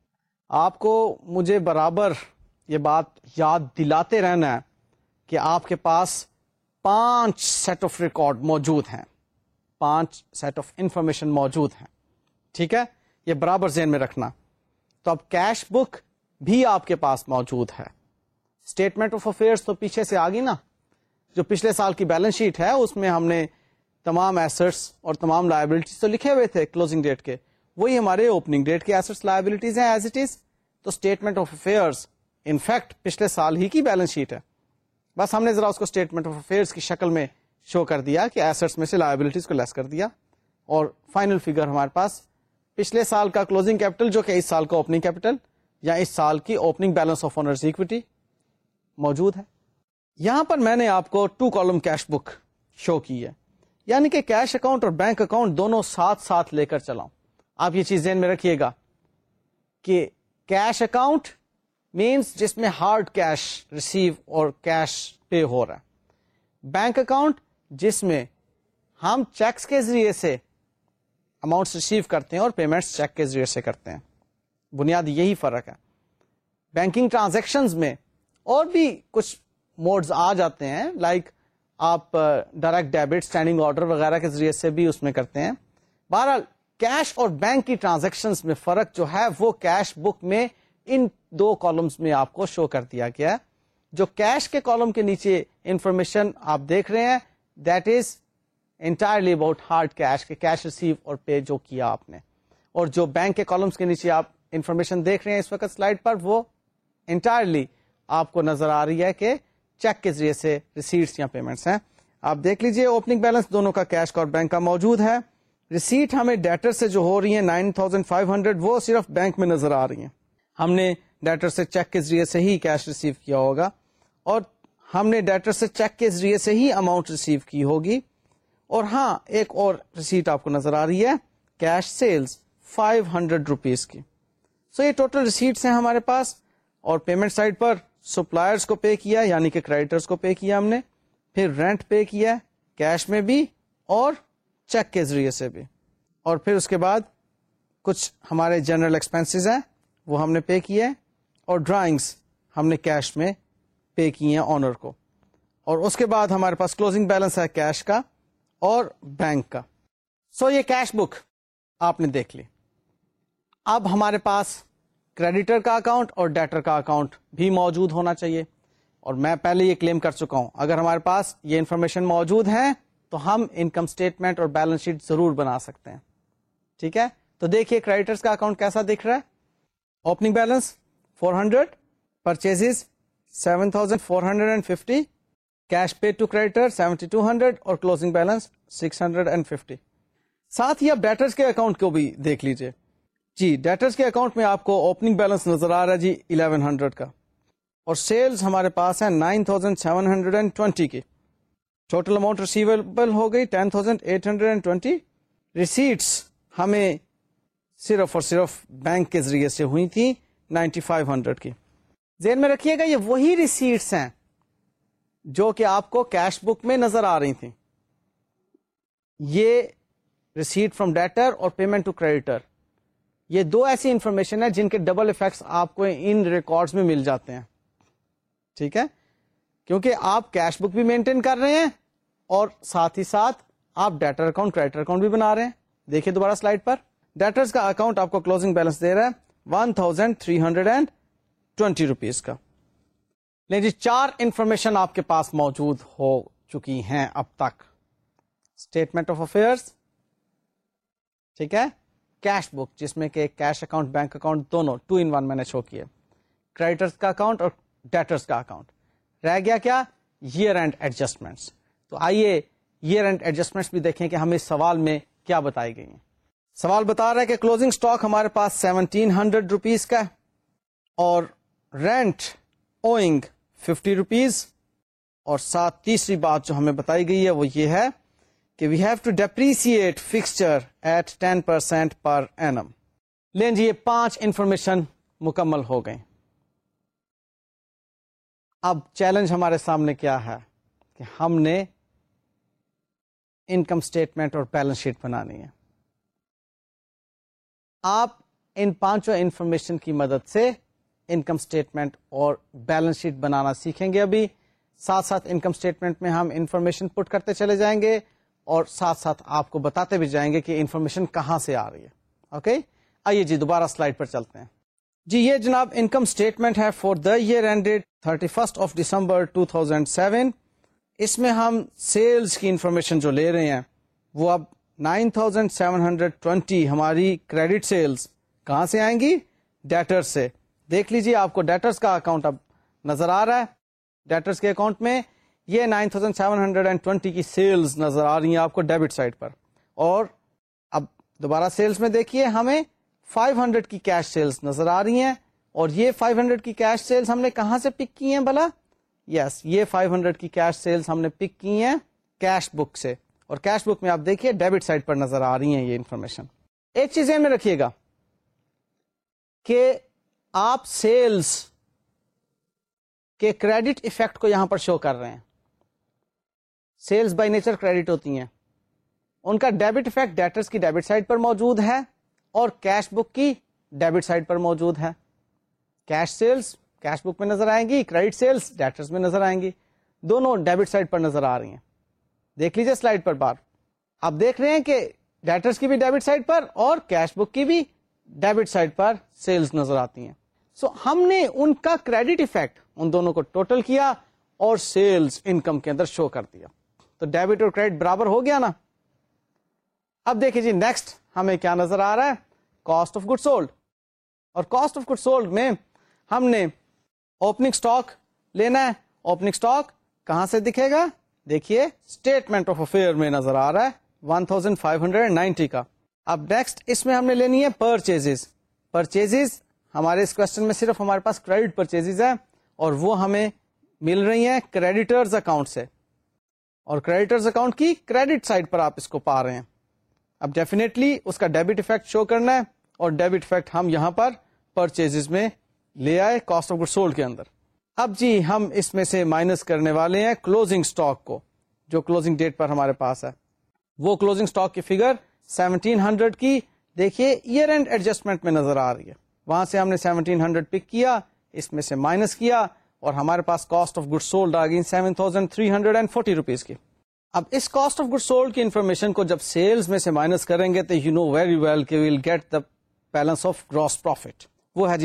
آپ کو مجھے برابر یہ بات یاد دلاتے رہنا ہے کہ آپ کے پاس 5 سیٹ آف ریکارڈ موجود ہیں, 5 سیٹ آف انفارمیشن موجود ہیں. ٹھیک ہے, یہ برابر ذہن میں رکھنا. تو اب کیش بک بھی آپ کے پاس موجود ہے. اسٹیٹمنٹ آف افیئرس تو پیچھے سے آ گئی نا, جو پچھلے سال کی بیلنس شیٹ ہے اس میں ہم نے تمام ایسٹس اور تمام لائبلٹیز تو لکھے ہوئے تھے کلوزنگ ڈیٹ کے, وہی ہمارے اوپننگ ڈیٹ کے ایسٹس لائبلٹیز ہیں ایز اٹ از. تو اسٹیٹمنٹ آف افیئرس انفیکٹ پچھلے سال ہی کی بیلنس شیٹ ہے, بس ہم نے ذرا اس کو اسٹیٹمنٹ آف افیئرس کی شکل میں شو کر دیا کہ ایسٹس میں سے لائبلٹیز کو لیس کر دیا, اور فائنل فگر ہمارے پاس پچھلے سال کا کلوزنگ کیپٹل جو کہ اس سال کا اوپننگ کیپٹل یا اس سال کی opening balance of owners equity موجود ہے. یہاں پر میں نے آپ کو 2 کالم کیش بک شو کی ہے, یعنی کہ کیش اکاؤنٹ اور بینک اکاؤنٹ دونوں ساتھ ساتھ لے کر چلاؤں. آپ یہ چیز ذہن میں رکھیے گا کہ کیش اکاؤنٹ مینس جس میں ہارڈ کیش ریسیو اور کیش پے ہو رہا ہے. بینک اکاؤنٹ جس میں ہم چیکس کے ذریعے سے اماؤنٹس ریسیو کرتے ہیں اور پیمنٹس چیک کے ذریعے سے کرتے ہیں. بنیادی یہی فرق ہے. بینکنگ ٹرانزیکشنز میں اور بھی کچھ موڈز آ جاتے ہیں, لائک آپ ڈائریکٹ ڈیبٹ, اسٹینڈنگ آرڈر وغیرہ کے ذریعے سے بھی اس میں کرتے ہیں. بہرحال کیش اور بینک کی ٹرانزیکشنز میں فرق جو ہے وہ کیش بک میں ان 2 کالمز میں آپ کو شو کر دیا گیا ہے. جو کیش کے کالم کے نیچے انفارمیشن آپ دیکھ رہے ہیں that is entirely about hard cash, کے کیش ریسیو اور پے جو کیا آپ نے. اور جو بینک کے کالمز کے نیچے آپ انفارمیشن دیکھ رہے ہیں اس وقت سلائڈ پر, وہ انٹائرلی آپ کو نظر آ رہی ہے کہ چیک کے ذریعے سے ریسیٹس یا پیمنٹس ہیں. آپ دیکھ لیجئے اوپننگ بیلنس دونوں کا کیش کا اور بینک کا موجود ہے. ریسیٹ ہمیں ڈیٹر سے جو ہو رہی ہیں 9500 وہ صرف بینک میں نظر آ رہی ہیں. ہم نے ڈیٹر سے چیک کے ذریعے سے ہی کیش ریسیو کیا ہوگا, اور ہم نے ڈیٹر سے چیک کے ذریعے سے ہی اماؤنٹ ریسیو کی ہوگی. اور ہاں, ایک اور ریسیٹ آپ کو نظر آ رہی ہے کیش سیلز 500 روپیز کی. سو یہ ٹوٹل ریسیٹس ہیں ہمارے پاس, اور پیمنٹ سائڈ پر سپلائرز کو پے کیا یعنی کہ کریڈیٹرز کو پے کیا ہم نے, پھر رینٹ پے کیا کیش میں بھی اور چیک کے ذریعے سے بھی, اور پھر اس کے بعد کچھ ہمارے جنرل ایکسپینسز ہیں وہ ہم نے پے کیے, اور ڈرائنگس ہم نے کیش میں پے کی ہیں آنر کو, اور اس کے بعد ہمارے پاس کلوزنگ بیلنس ہے کیش کا اور بینک کا. سو یہ کیش بک آپ نے دیکھ لی. اب ہمارے پاس کریڈیٹر کا اکاؤنٹ اور ڈیٹر کا اکاؤنٹ بھی موجود ہونا چاہیے, اور میں پہلے یہ کلیم کر چکا ہوں اگر ہمارے پاس یہ انفارمیشن موجود ہے تو ہم انکم اسٹیٹمنٹ اور بیلنس شیٹ ضرور بنا سکتے ہیں. ٹھیک ہے, تو دیکھیے کریڈیٹرز کا اکاؤنٹ کیسا دکھ رہا ہے. Opening balance 400, purchases 7450, cash pay to creditor 7200 اور کلوزنگ بیلنس 650. ساتھ ہی آپ ڈیٹرز کے اکاؤنٹ کو بھی دیکھ لیجئے. جی ڈیٹرز کے اکاؤنٹ میں آپ کو اوپننگ بیلنس نظر آ رہا ہے جی 1100 کا, اور سیلز ہمارے پاس ہے 9720 کی. ٹوٹل اماؤنٹ ریسیویبل ہو گئی 10820. ریسیٹس ہمیں صرف اور صرف بینک کے ذریعے سے ہوئی تھی 9500 کی. ذہن میں رکھیے گا یہ وہی ریسیٹس ہیں جو کہ آپ کو کیش بک میں نظر آ رہی تھیں. یہ ریسیٹ فرام ڈیٹر اور پیمنٹ ٹو کریڈیٹر, یہ دو ایسی انفارمیشن ہے جن کے ڈبل ایفیکٹس آپ کو ان ریکارڈز میں مل جاتے ہیں. ٹھیک ہے, کیونکہ آپ کیش بک بھی مینٹین کر رہے ہیں اور ساتھ ہی ساتھ آپ ڈیٹر اکاؤنٹ کریڈیٹر اکاؤنٹ بھی بنا رہے ہیں. دیکھیے دوبارہ سلائڈ پر, ڈیٹرز کا اکاؤنٹ آپ کو کلوزنگ بیلنس دے رہا ہے 1320 روپیز کا. لیکن جی 4 انفارمیشن آپ کے پاس موجود ہو چکی ہیں اب تک. اسٹیٹمنٹ آف افیئرس, ٹھیک ہے, کیش بک جس میں کہ کیش اکاؤنٹ بینک اکاؤنٹ دونوں 2 in 1 میں نے شو کیے, کریڈیٹرز کا اکاؤنٹ اور ڈیٹرز کا اکاؤنٹ. رہ گیا کیا, ایئر اینڈ ایڈجسٹمنٹس. تو آئیے ایئر اینڈ ایڈجسٹمنٹس بھی دیکھیں کہ ہمیں اس سوال میں کیا بتائی گئی ہیں. سوال بتا رہا ہے کہ کلوزنگ سٹاک ہمارے پاس 1700 روپیز کا ہے, اور رینٹ اوئنگ 50 روپیز, اور ساتھ تیسری بات جو ہمیں بتائی گئی ہے وہ یہ ہے کہ we have to depreciate fixture at 10% per annum. لیں جی یہ 5 انفارمیشن مکمل ہو گئیں. اب چیلنج ہمارے سامنے کیا ہے کہ ہم نے انکم اسٹیٹمنٹ اور بیلنس شیٹ بنانی ہے. آپ ان 5 انفارمیشن کی مدد سے انکم اسٹیٹمنٹ اور بیلنس شیٹ بنانا سیکھیں گے. ابھی ساتھ ساتھ انکم اسٹیٹمنٹ میں ہم انفارمیشن پٹ کرتے چلے جائیں گے اور ساتھ ساتھ آپ کو بتاتے بھی جائیں گے کہ انفارمیشن کہاں سے آ رہی ہے. اوکے, آئیے جی دوبارہ سلائڈ پر چلتے ہیں. جی یہ جناب انکم اسٹیٹمنٹ ہے for the year ended 31 December 2007. اس میں ہم سیلز کی انفارمیشن جو لے رہے ہیں وہ اب 9720 ہماری کریڈٹ سیلز کہاں سے آئیں گی, ڈیٹر سے. دیکھ لیجیے آپ کو ڈیٹرز کا اکاؤنٹ اب نظر آ رہا ہے. ڈیٹرز کے اکاؤنٹ میں یہ 9720 کی سیلز نظر آ رہی ہیں آپ کو ڈیبٹ سائڈ پر. اور اب دوبارہ سیلز میں دیکھیے ہمیں 500 کی کیش سیلز نظر آ رہی ہیں, اور یہ 500 کی کیش سیلز ہم نے کہاں سے پک کی ہیں بھلا؟ یس, یہ 500 کی کیش سیلز ہم نے پک کی ہیں کیش بک سے, اور کیش بک میں آپ دیکھیے ڈیبٹ سائڈ پر نظر آ رہی ہیں یہ انفارمیشن. ایک چیز ذہن میں رکھیے گا کہ آپ سیلز کے کریڈٹ ایفیکٹ کو یہاں پر شو کر رہے ہیں. سیلز بائی نیچر کریڈٹ ہوتی ہیں, ان کا ڈیبٹ ایفیکٹ ڈیٹرز کی ڈیبٹ سائڈ پر موجود ہے اور کیش بک کی ڈیبٹ سائڈ پر موجود ہے. کیش سیلز کیش بک میں نظر آئیں گی, کریڈٹ سیلز ڈیٹرز میں نظر آئیں گی, دونوں ڈیبٹ سائڈ پر نظر آ رہی ہیں. دیکھ لیجیے سلائڈ پر بار, آپ دیکھ رہے ہیں کہ ڈیٹرز کی بھی ڈیبٹ سائڈ پر اور کیش بک کی بھی ڈیبٹ سائڈ پر سیلز نظر آتی ہیں. سو ہم نے ان کا کریڈٹ ایفیکٹ ان دونوں کو ٹوٹل کیا اور سیلز انکم کے اندر شو کر دیا. تو ڈیبٹ اور کریڈٹ برابر ہو گیا نا. اب دیکھیں جی نیکسٹ ہمیں کیا نظر آ رہا ہے, کاسٹ آف گڈ سولڈ. اور کاسٹ آف گڈ سولڈ میں ہم نے اوپننگ سٹاک لینا ہے. اوپننگ سٹاک کہاں سے دکھے گا, دیکھیے اسٹیٹمنٹ آف افیئر میں نظر آ رہا ہے 1590 کا. اب نیکسٹ اس میں ہم نے لینی ہے پرچیزز. پرچیزز ہمارے اس کوشچن میں صرف ہمارے پاس کریڈٹ پرچیزز ہیں اور وہ ہمیں مل رہی ہیں کریڈیٹرز اکاؤنٹ سے, اور کریڈیٹرز اکاؤنٹ کی کریڈٹ سائڈ پر آپ اس کو پا رہے ہیں. اب ڈیفینیٹلی اس کا ڈیبٹ ایفیکٹ شو کرنا ہے, اور ڈیبٹ ایفیکٹ ہم یہاں پر پرچیزز میں لے آئے کاسٹ آف گڈ سولڈ کے اندر. اب جی ہم اس میں سے مائنس کرنے والے ہیں کلوزنگ سٹاک کو, جو کلوزنگ ڈیٹ پر ہمارے پاس ہے. وہ کلوزنگ سٹاک کی فگر 1700 کی دیکھیے ایئر اینڈ ایڈجسٹمنٹ میں نظر آ رہی ہے. وہاں سے ہم نے 1700 پک کیا, اس میں سے مائنس کیا, اور ہمارے پاس کاسٹ آف گڈ سولڈ آ گئی 7340 روپیز کی. اب اس کاسٹ آف گڈ سولڈ کی انفارمیشن کو جب سیلز میں سے مائنس کریں گے تو یو نو ویری ویل کہ we'll get the balance of gross profit, وہ ہے جی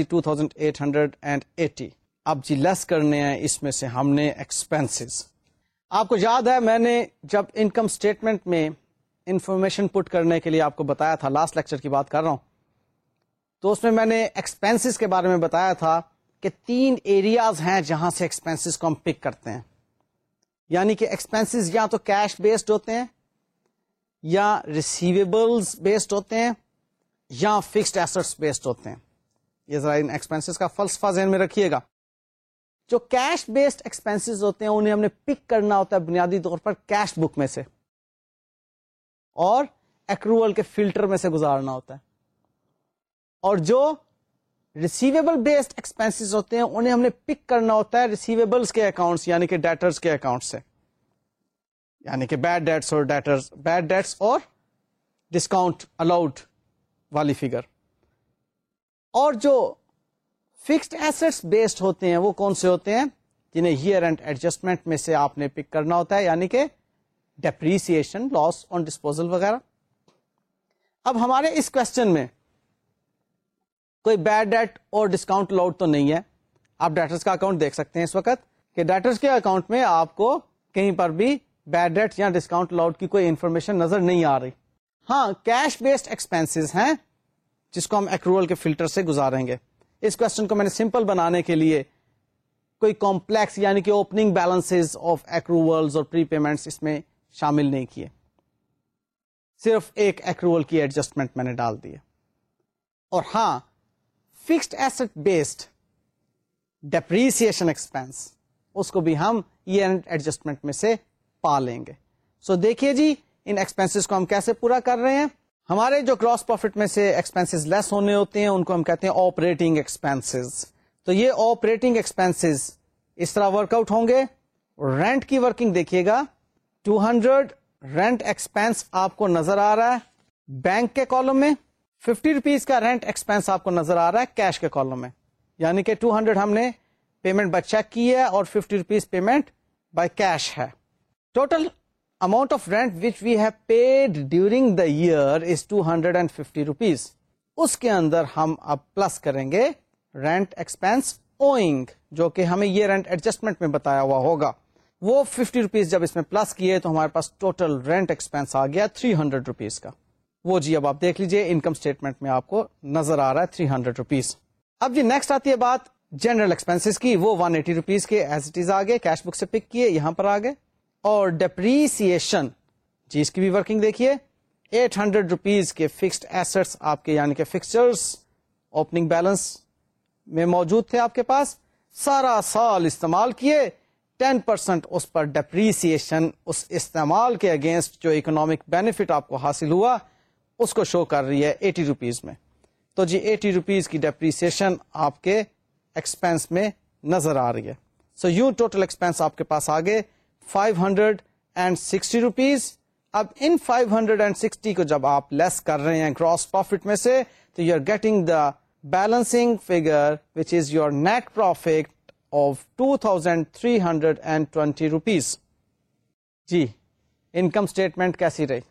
2880. اب جی لیس کرنے ہیں اس میں سے ہم نے ایکسپینسز. آپ کو یاد ہے میں نے جب انکم اسٹیٹمنٹ میں انفارمیشن پٹ کرنے کے لیے آپ کو بتایا تھا, لاسٹ لیکچر کی بات کر رہا ہوں, تو اس میں میں نے ایکسپینسز کے بارے میں بتایا تھا کہ 3 ایریاز ہیں جہاں سے ایکسپینسز کو ہم پک کرتے ہیں. یعنی کہ ایکسپینسز یا تو کیش بیسڈ ہوتے ہیں, یا ریسیویبلز بیسڈ ہوتے ہیں, یا فکسڈ ایسٹس بیسڈ ہوتے ہیں. یہ ذرا ان ایکسپینسز کا فلسفہ ذہن میں رکھیے گا. جو کیش بیسڈ ایکسپینسز ہوتے ہیں انہیں ہم نے پک کرنا ہوتا ہے بنیادی طور پر کیش بک میں سے, اور ایکروول کے فلٹر میں سے گزارنا ہوتا ہے. اور جو ریسیویبل بیسڈ ایکسپینسز ہوتے ہیں انہیں ہم نے پک کرنا ہوتا ہے ریسیویبلس کے اکاؤنٹس یعنی کہ ڈیٹرز کے اکاؤنٹ سے, یعنی کہ بیڈ ڈیٹس اور ڈسکاؤنٹ الاؤڈ والی فگر. اور جو فکسڈ ایسٹس بیسڈ ہوتے ہیں وہ کون سے ہوتے ہیں, جنہیں ایئر اینڈ ایڈجسٹمنٹ میں سے آپ نے پک کرنا ہوتا ہے, یعنی کہ ڈیپریسیشن, لاس آن ڈسپوزل وغیرہ. اب ہمارے اس کوشچن میں کوئی بیڈ ڈیٹ اور ڈسکاؤنٹ الاؤڈ تو نہیں ہے. آپ ڈیٹرز کا اکاؤنٹ دیکھ سکتے ہیں اس وقت کہ ڈیٹرز کے اکاؤنٹ میں آپ کو کہیں پر بھی بیڈ ڈیٹ یا ڈسکاؤنٹ الاؤڈ کی کوئی انفارمیشن نظر نہیں آ رہی. ہاں کیش بیسڈ ایکسپینسز ہیں جس کو ہم ایکروول کے فلٹر سے گزاریں گے. اس کوشچن کو میں نے سمپل بنانے کے لیے کوئی کمپلیکس یعنی کہ اوپننگ بیلنسز آف ایکروولز اور پری پیمنٹس اس میں شامل نہیں کیے, صرف ایک ایکروول کی ایڈجسٹمنٹ میں نے ڈال دی ہے. اور ہاں fixed asset based depreciation expense اس کو بھی ہم ایئر اینڈ ایڈجسٹمنٹ میں سے پا لیں گے. سو دیکھیے جی ان ایکسپینسز کو ہم کیسے پورا کر رہے ہیں. ہمارے جو گراس پروفٹ میں سے ایکسپینسز لیس ہونے ہوتے ہیں ان کو ہم کہتے ہیں آپریٹنگ ایکسپینسز. تو یہ آپریٹنگ ایکسپینسز اس طرح ورک آؤٹ ہوں گے. رینٹ کی ورکنگ دیکھیے گا, 200 رینٹ ایکسپینس آپ کو نظر آ رہا ہے بینک کے کالم میں, 50 روپیز کا رینٹ ایکسپینس آپ کو نظر آ رہا ہے کیش کے کالم میں. یعنی کہ 200 ہم نے پیمنٹ بائی چیک کی ہے اور 50 روپیز پیمنٹ بائی کیش ہے. Total amount of rent which we have paid during the year is 250 rupees. اس کے اندر ہم اب پلس کریں گے رینٹ ایکسپینس اوئنگ جو کہ ہمیں یہ رینٹ ایڈجسٹمنٹ میں بتایا ہوا ہوگا. وہ 50 روپیز جب اس میں پلس کیے تو ہمارے پاس ٹوٹل رینٹ ایکسپینس آ گیا 300 روپیز کا. وہ جی اب آپ دیکھ لیجئے انکم اسٹیٹمنٹ میں آپ کو نظر آ رہا ہے 300 روپیز. اب جی نیکسٹ آتی ہے بات جنرل ایکسپینسز کی. وہ 180 روپیز کے ایز اٹ از آگے کیش بک سے پک کیے یہاں پر آگے. اور ڈیپریسیشن جی اس کی بھی ورکنگ دیکھیے, 800 روپیز کے فکسڈ ایسٹس آپ کے یعنی کہ فکسچرز اوپننگ بیلنس میں موجود تھے آپ کے پاس, سارا سال استعمال کیے, 10% اس پر ڈیپریسیشن اس استعمال کے اگینسٹ جو اکنامک بینیفٹ آپ کو حاصل ہوا اس کو شو کر رہی ہے 80 روپیز میں. تو جی 80 روپیز کی ڈیپریسیشن آپ کے ایکسپینس میں نظر آ رہی ہے. سو یوں ٹوٹل ایکسپینس آپ کے پاس آگے 560 روپیز. اب ان 560 کو جب آپ لیس کر رہے ہیں گراس پروفٹ میں سے تو you are getting the balancing figure which is your net profit of 2320 rupees. جی انکم اسٹیٹمنٹ کیسی رہی؟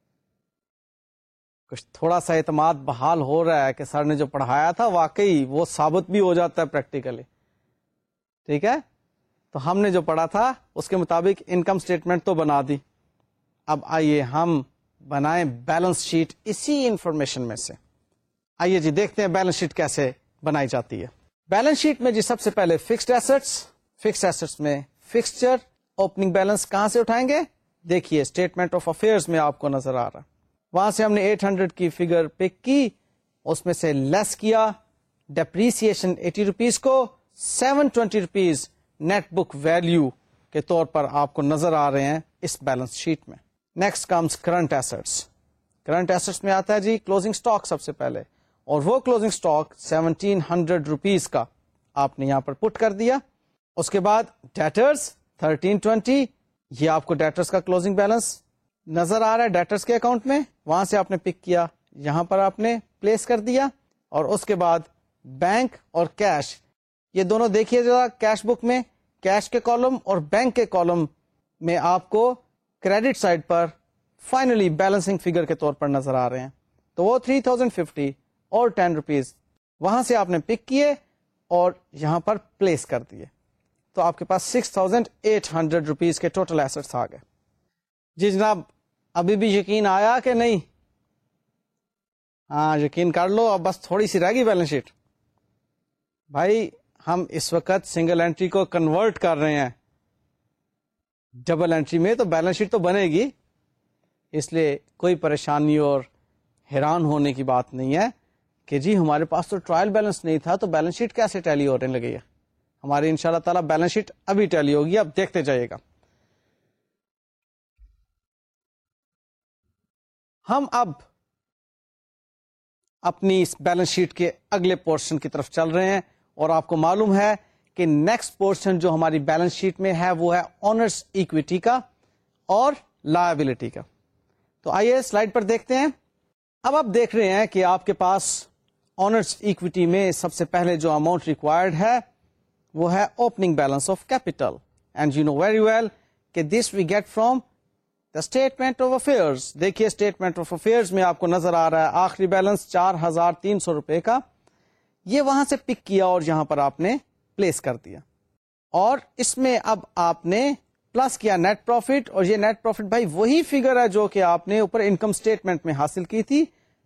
کچھ تھوڑا سا اعتماد بحال ہو رہا ہے کہ سر نے جو پڑھایا تھا واقعی وہ ثابت بھی ہو جاتا ہے پریکٹیکلی. ٹھیک ہے, تو ہم نے جو پڑھا تھا اس کے مطابق انکم اسٹیٹمنٹ تو بنا دی. اب آئیے ہم بنائیں بیلنس شیٹ اسی انفارمیشن میں سے. آئیے جی دیکھتے ہیں بیلنس شیٹ کیسے بنائی جاتی ہے. بیلنس شیٹ میں جی سب سے پہلے فکسڈ ایسٹس میں فکسچر اوپننگ بیلنس کہاں سے اٹھائیں گے؟ دیکھیے اسٹیٹمنٹ آف افیئرز میں آپ کو نظر آ رہا, وہاں سے ہم نے 800 کی فگر پک کی, اس میں سے لیس کیا ڈیپریسیشن 80 روپیز کو, 720 روپیز نیٹ بک ویلیو کے طور پر آپ کو نظر آ رہے ہیں اس بیلنس شیٹ میں. Next comes current assets. Current assets میں آتا ہے جی کلوزنگ اسٹاک سب سے پہلے, اور وہ کلوزنگ اسٹاک 1700 روپیز کا آپ نے یہاں پر پٹ کر دیا. اس کے بعد ڈیٹرز 1320, یہ آپ کو ڈیٹرز کا کلوزنگ بیلنس نظر آ رہا ہے ڈیٹرز کے اکاؤنٹ میں, وہاں سے آپ نے پک کیا, یہاں پر آپ نے پلیس کر دیا. اور اس کے بعد بینک اور کیش, یہ دونوں دیکھیے ذرا, کیش بک میں کیش کے کالم اور بینک کے کالم میں آپ کو کریڈٹ سائڈ پر فائنلی بیلنسنگ فگر کے طور پر نظر آ رہے ہیں. تو وہ 3050 اور 10 روپیز وہاں سے آپ نے پک کیے اور یہاں پر پلیس کر دیے, تو آپ کے پاس 6800 روپیز کے ٹوٹل ایسٹس آ گئے. جی جناب, ابھی بھی یقین آیا کہ نہیں؟ ہاں یقین کر لو, اب بس تھوڑی سی رہ گئی بیلنس شیٹ. بھائی ہم اس وقت سنگل انٹری کو کنورٹ کر رہے ہیں ڈبل انٹری میں, تو بیلنس شیٹ تو بنے گی, اس لیے کوئی پریشانی اور حیران ہونے کی بات نہیں ہے کہ جی ہمارے پاس تو ٹرائل بیلنس نہیں تھا تو بیلنس شیٹ کیسے ٹیلی ہونے لگی ہے. ہماری انشاءاللہ تعالی بیلنس شیٹ ابھی ٹیلی ہوگی, اب دیکھتے جائیے گا. ہم اب اپنی اس بیلنس شیٹ کے اگلے پورشن کی طرف چل رہے ہیں, اور آپ کو معلوم ہے کہ نیکسٹ پورشن جو ہماری بیلنس شیٹ میں ہے وہ ہے اونرز ایکویٹی کا اور لائبلٹی کا. تو آئیے سلائڈ پر دیکھتے ہیں. اب آپ دیکھ رہے ہیں کہ آپ کے پاس اونرز ایکویٹی میں سب سے پہلے جو اماؤنٹ ریکوائرڈ ہے وہ ہے opening balance of capital, and you know very well کہ this we get from the statement of affairs. دیکھیے اسٹیٹمنٹ آف افیئرز میں آپ کو نظر آ رہا ہے آخری بیلنس 4300 روپے کا, یہ وہاں سے پک کیا اور یہاں پر آپ نے پلیس کر دیا, اور اس میں اب آپ نے پلس کیا نیٹ پروفٹ, اور یہ نیٹ پروفٹ بھائی وہی فگر ہے جو کہ آپ نے اوپر انکم اسٹیٹمنٹ میں حاصل کی تھی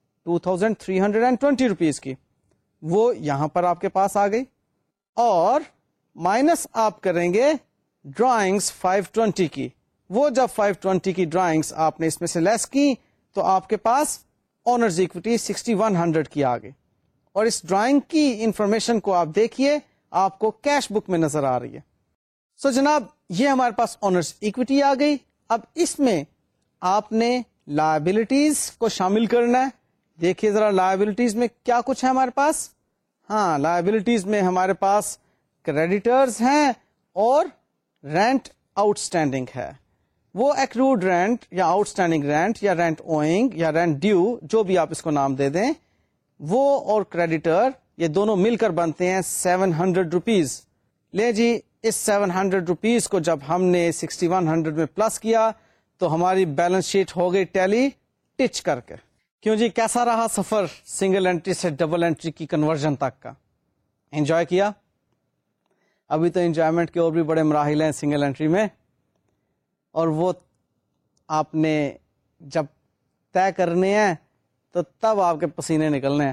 2320 روپیز کی, وہ یہاں پر آپ کے پاس آ گئی. اور مائنس آپ کریں گے ڈرائنگس 520 کی, وہ جب 520 کی ڈرائنگس آپ نے اس میں سے لیس کی تو آپ کے پاس اونرز ایکویٹی 6100 کی آ گئی. اور اس ڈرائنگ کی انفارمیشن کو آپ دیکھیے, آپ کو کیش بک میں نظر آ رہی ہے. سو جناب یہ ہمارے پاس اونرز ایکویٹی آ گئی. اب اس میں آپ نے لائبلٹیز کو شامل کرنا ہے. دیکھیے ذرا لائبلٹیز میں کیا کچھ ہے ہمارے پاس. ہاں لائبلٹیز میں ہمارے پاس کریڈیٹرز ہیں اور رینٹ آؤٹ اسٹینڈنگ ہے. وہ ایکروڈ رینٹ یا آؤٹ اسٹینڈنگ رینٹ یا رینٹ اوئنگ یا رینٹ ڈیو, جو بھی آپ اس کو نام دے دیں, وہ اور کریڈیٹر یہ دونوں مل کر بنتے ہیں 700 روپیز. لے جی اس 700 روپیز کو جب ہم نے 6100 میں پلس کیا تو ہماری بیلنس شیٹ ہو گئی ٹیلی ٹچ کر کے. کیوں جی, کیسا رہا سفر سنگل انٹری سے ڈبل انٹری کی کنورژن تک کا؟ انجوائے کیا؟ ابھی تو انجوائمنٹ کے اور بھی بڑے مراحل ہیں سنگل انٹری میں, اور وہ آپ نے جب طے کرنے ہیں تو تب آپ کے پسینے نکلنے ہیں.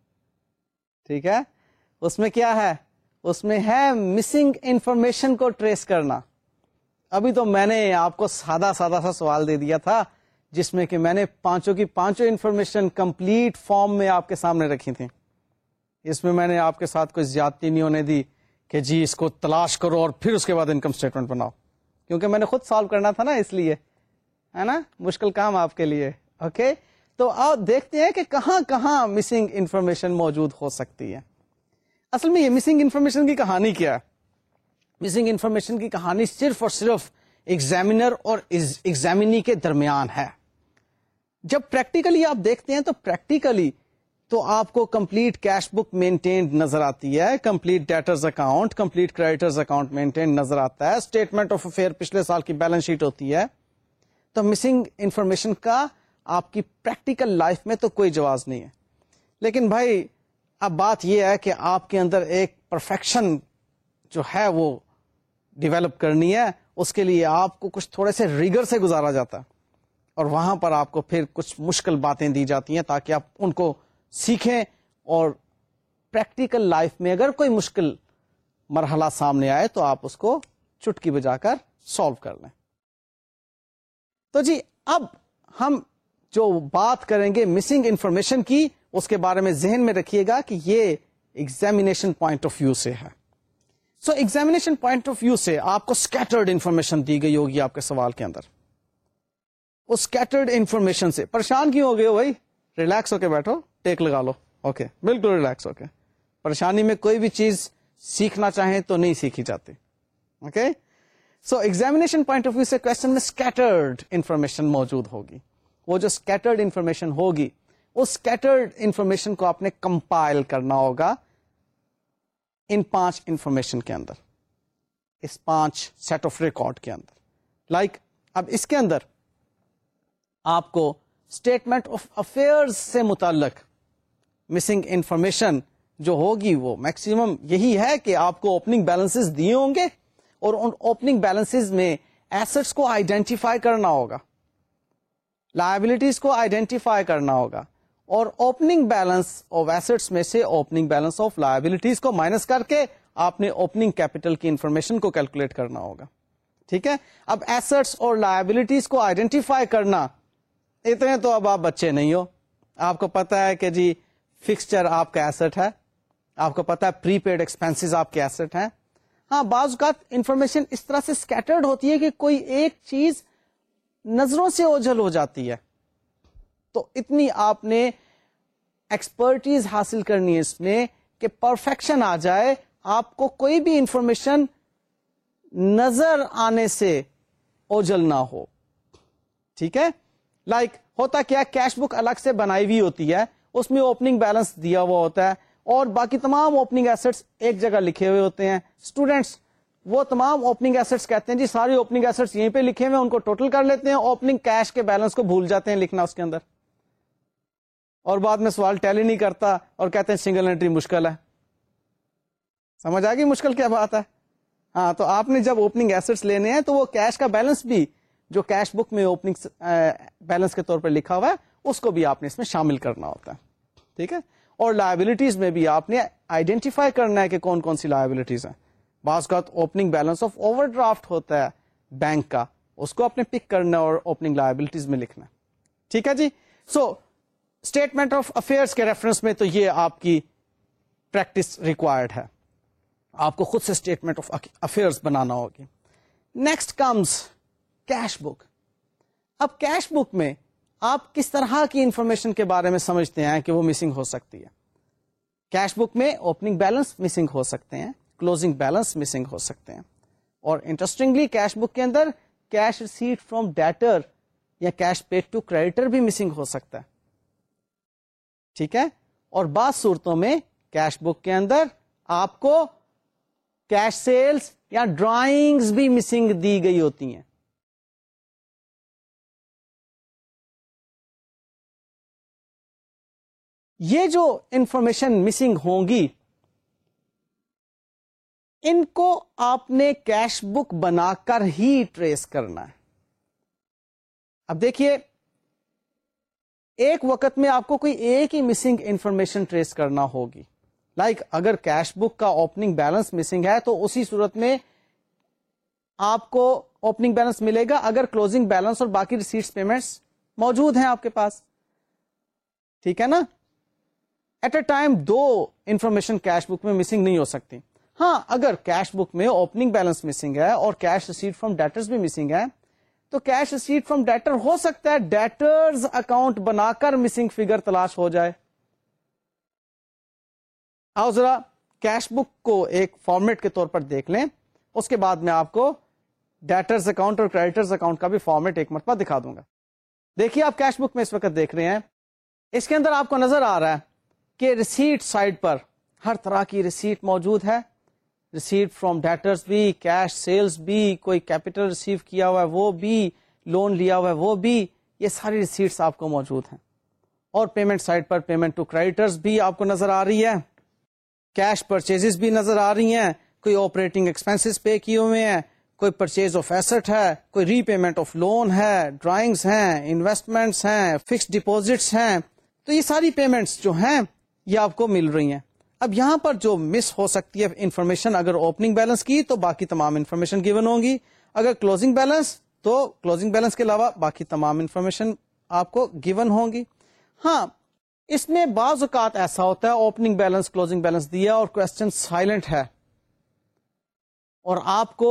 ٹھیک ہے, اس میں کیا ہے؟ اس میں ہے مسنگ انفارمیشن کو ٹریس کرنا. ابھی تو میں نے آپ کو سادہ سا سوال دے دیا تھا جس میں کہ میں نے پانچوں کی پانچوں انفارمیشن کمپلیٹ فارم میں آپ کے سامنے رکھی تھی. اس میں میں نے آپ کے ساتھ کوئی زیادتی نہیں ہونے دی کہ جی اس کو تلاش کرو اور پھر اس کے بعد انکم اسٹیٹمنٹ بناؤ, کیونکہ میں نے خود سالو کرنا تھا نا, اس لیے ہے نا, مشکل کام آپ کے لیے. اوکے, تو آپ دیکھتے ہیں کہ کہاں کہاں مسنگ انفارمیشن موجود ہو سکتی ہے. اصل میں یہ مسنگ انفارمیشن کی کہانی کیا ہے؟ مسنگ انفارمیشن کی کہانی صرف اور صرف ایگزامینر اور ایگزامینی کے درمیان ہے. جب پریکٹیکلی آپ دیکھتے ہیں تو پریکٹیکلی تو آپ کو کمپلیٹ کیش بک مینٹینڈ نظر آتی ہے, complete debtors account, complete creditors account maintained نظر آتا ہے, اسٹیٹمنٹ آف افیئر پچھلے سال کی بیلنس شیٹ ہوتی ہے. تو مسنگ انفارمیشن کا آپ کی پریکٹیکل لائف میں تو کوئی جواز نہیں ہے. لیکن بھائی اب بات یہ ہے کہ آپ کے اندر ایک پرفیکشن جو ہے وہ ڈیولپ کرنی ہے, اس کے لیے آپ کو کچھ تھوڑے سے ریگر سے گزارا جاتا ہے, اور وہاں پر آپ کو پھر کچھ مشکل باتیں دی جاتی ہیں تاکہ آپ ان کو سیکھیں, اور پریکٹیکل لائف میں اگر کوئی مشکل مرحلہ سامنے آئے تو آپ اس کو چٹکی بجا کر سالو کر لیں. تو جی اب ہم جو بات کریں گے مسنگ انفارمیشن کی, اس کے بارے میں ذہن میں رکھیے گا کہ یہ ایگزامینیشن پوائنٹ آف ویو سے ہے. So examination point of view سے آپ کو اسکیٹرڈ انفارمیشن دی گئی ہوگی آپ کے سوال کے اندر. اس اسکیٹرڈ انفارمیشن سے پریشان کیوں ہو گئے ہو بھائی؟ ریلیکس ہو کے بیٹھو, ٹیک لگا لو. اوکے, بالکل ریلیکس ہو کے. پریشانی میں کوئی بھی چیز سیکھنا چاہیں تو نہیں سیکھی جاتی. Okay. So examination point of view سے کوشچن میں اسکیٹرڈ انفارمیشن موجود ہوگی. وہ جو اسکیٹرڈ انفارمیشن ہوگی اس اسکیٹرڈ انفارمیشن کو آپ نے کمپائل کرنا ہوگا ان 5 انفارمیشن کے اندر, اس 5 سیٹ آف ریکارڈ کے اندر. لائک اب اس کے اندر آپ کو اسٹیٹمنٹ آف افیئرز سے متعلق مسنگ انفارمیشن جو ہوگی وہ میکسیمم یہی ہے کہ آپ کو اوپننگ بیلنسز دیے ہوں گے اور ان اوپننگ بیلنسز میں ایسٹس کو آئیڈینٹیفائی کرنا ہوگا, لائبلٹیز کو آئیڈینٹیفائی کرنا ہوگا, اور اوپننگ بیلنس آف ایسٹس میں سے اوپننگ بیلنس آف لائبلٹیز کو مائنس کر کے آپ نے اوپننگ کیپٹل کی انفارمیشن کو کیلکولیٹ کرنا ہوگا. ٹھیک ہے. اب ایسٹس اور لائبلٹیز کو آئیڈینٹیفائی کرنا, اتنے تو اب آپ بچے نہیں ہو, آپ کو پتا ہے کہ جی فکسچر آپ کا ایسٹ ہے, آپ کو پتا ہے پری پیڈ ایکسپینسز آپ کے ایسٹ ہیں. ہاں بعض اوقات انفارمیشن اس طرح سے اسکیٹرڈ ہوتی ہے کہ کوئی ایک چیز نظروں سے اوجھل ہو جاتی ہے, تو اتنی آپ نے ایکسپرٹیز حاصل کرنی ہے اس میں کہ پرفیکشن آ جائے, آپ کو کوئی بھی انفارمیشن نظر آنے سے اوجھل نہ ہو. ٹھیک ہے. لائک ہوتا کیا, کیش بک الگ سے بنائی ہوئی ہوتی ہے, اس میں اوپننگ بیلنس دیا ہوا ہوتا ہے اور باقی تمام اوپننگ ایسٹس ایک جگہ لکھے ہوئے ہوتے ہیں. اسٹوڈینٹس وہ تمام اوپننگ ایسٹس کہتے ہیں جی ساری اوپننگ ایسٹس یہیں پہ لکھے ہوئے, ان کو ٹوٹل کر لیتے ہیں, اوپننگ کیش کے بیلنس کو بھول جاتے ہیں لکھنا اس کے اندر, اور بعد میں سوال ٹیلی نہیں کرتا اور کہتے ہیں سنگل انٹری مشکل ہے. سمجھ آ گئی مشکل کیا بات ہے؟ ہاں, تو آپ نے جب اوپننگ ایسٹس لینے ہیں تو وہ کیش کا بیلنس بھی جو کیش بک میں اوپننگ بیلنس کے طور پر لکھا ہوا ہے اس کو بھی آپ نے اس میں شامل کرنا ہوتا ہے. ٹھیک ہے. اور لائبلٹیز میں بھی آپ نے آئیڈینٹیفائی کرنا ہے کہ کون کون سی لائبلٹیز ہیں. بعض کا opening balance of overdraft ہوتا ہے بینک کا, اس کو آپ نے پک کرنا اور اوپننگ لائبلٹیز میں لکھنا. ٹھیک ہے جی. سو اسٹیٹمنٹ آف افیئرس کے ریفرنس میں تو یہ آپ کی پریکٹس ریکوائرڈ ہے, آپ کو خود سے اسٹیٹمنٹ آف افیئرس بنانا ہوگی. Next comes cash book. اب کیش بک میں آپ کس طرح کی انفارمیشن کے بارے میں سمجھتے ہیں کہ وہ مسنگ ہو سکتی ہے؟ کیش بک میں اوپننگ بیلنس مسنگ ہو سکتے ہیں, کلوزنگ بیلنس مسنگ ہو سکتے ہیں, اور انٹرسٹنگلی کیش بک کے اندر کیش ریسیٹ فرام ڈیٹر یا کیش پیڈ ٹو کریڈیٹر بھی مسنگ ہو سکتا ہے. ٹھیک ہے. اور بعض صورتوں میں کیش بک کے اندر آپ کو کیش سیلز یا ڈرائنگز بھی مسنگ دی گئی ہوتی ہیں. یہ جو انفارمیشن مسنگ ہوں گی ان کو آپ نے کیش بک بنا کر ہی ٹریس کرنا ہے. اب دیکھیے ایک وقت میں آپ کو کوئی ایک ہی مسنگ انفارمیشن ٹریس کرنا ہوگی. لائک اگر کیش بک کا اوپننگ بیلنس مسنگ ہے تو اسی صورت میں آپ کو اوپننگ بیلنس ملے گا اگر کلوزنگ بیلنس اور باقی ریسیٹس پیمنٹس موجود ہیں آپ کے پاس. ٹھیک ہے نا. ایٹ اے ٹائم دو انفارمیشن کیش بک میں مسنگ نہیں ہو سکتی. ہاں اگر کیش بک میں اوپننگ بیلنس مسنگ ہے اور کیش ریسیٹ فرام ڈیٹرز بھی مسنگ ہے تو کیش ریسیٹ فرام ڈیٹر ہو سکتا ہے ڈیٹرز اکاؤنٹ بنا کر مسنگ فگر تلاش ہو جائے. آؤ ذرا کیش بک کو ایک فارمیٹ کے طور پر دیکھ لیں, اس کے بعد میں آپ کو ڈیٹرز اکاؤنٹ اور کریڈیٹرز اکاؤنٹ کا بھی فارمیٹ ایک مرتبہ دکھا دوں گا. دیکھیے آپ کیش بک میں اس وقت دیکھ رہے ہیں, اس کے اندر آپ کو نظر آ رہا ہے کہ ریسیٹ سائڈ پر ہر طرح کی ریسیٹ موجود ہے. ریسیٹ فرام ڈیٹرز بھی, کیش سیلز بھی, کوئی کیپٹل ریسیو کیا ہوا ہے وہ بھی, لون لیا ہوا ہے وہ بھی, یہ ساری ریسیٹس آپ کو موجود ہیں. اور پیمنٹ سائڈ پر پیمنٹ ٹو کریڈیٹرز بھی آپ کو نظر آ رہی ہے, کیش پرچیزز بھی نظر آ رہی ہیں, کوئی آپریٹنگ ایکسپینسز پے کیے ہوئے ہیں, کوئی پرچیز آف ایسٹ ہے, کوئی ری پیمنٹ آف لون ہے, ڈرائنگز ہیں, انویسٹمنٹس ہیں, فکسڈ ڈپازٹس ہیں. تو یہ ساری پیمنٹس جو ہیں یہ آپ کو مل رہی ہیں. اب یہاں پر جو مس ہو سکتی ہے انفارمیشن اگر اوپننگ بیلنس کی تو باقی تمام انفارمیشن گیون ہوگی, اگر کلوزنگ بیلنس تو کلوزنگ بیلنس کے علاوہ باقی تمام انفارمیشن آپ کو گیون ہوں گی. ہاں اس میں بعض اوقات ایسا ہوتا ہے اوپننگ بیلنس کلوزنگ بیلنس دیا اور کوشچن سائلنٹ ہے اور آپ کو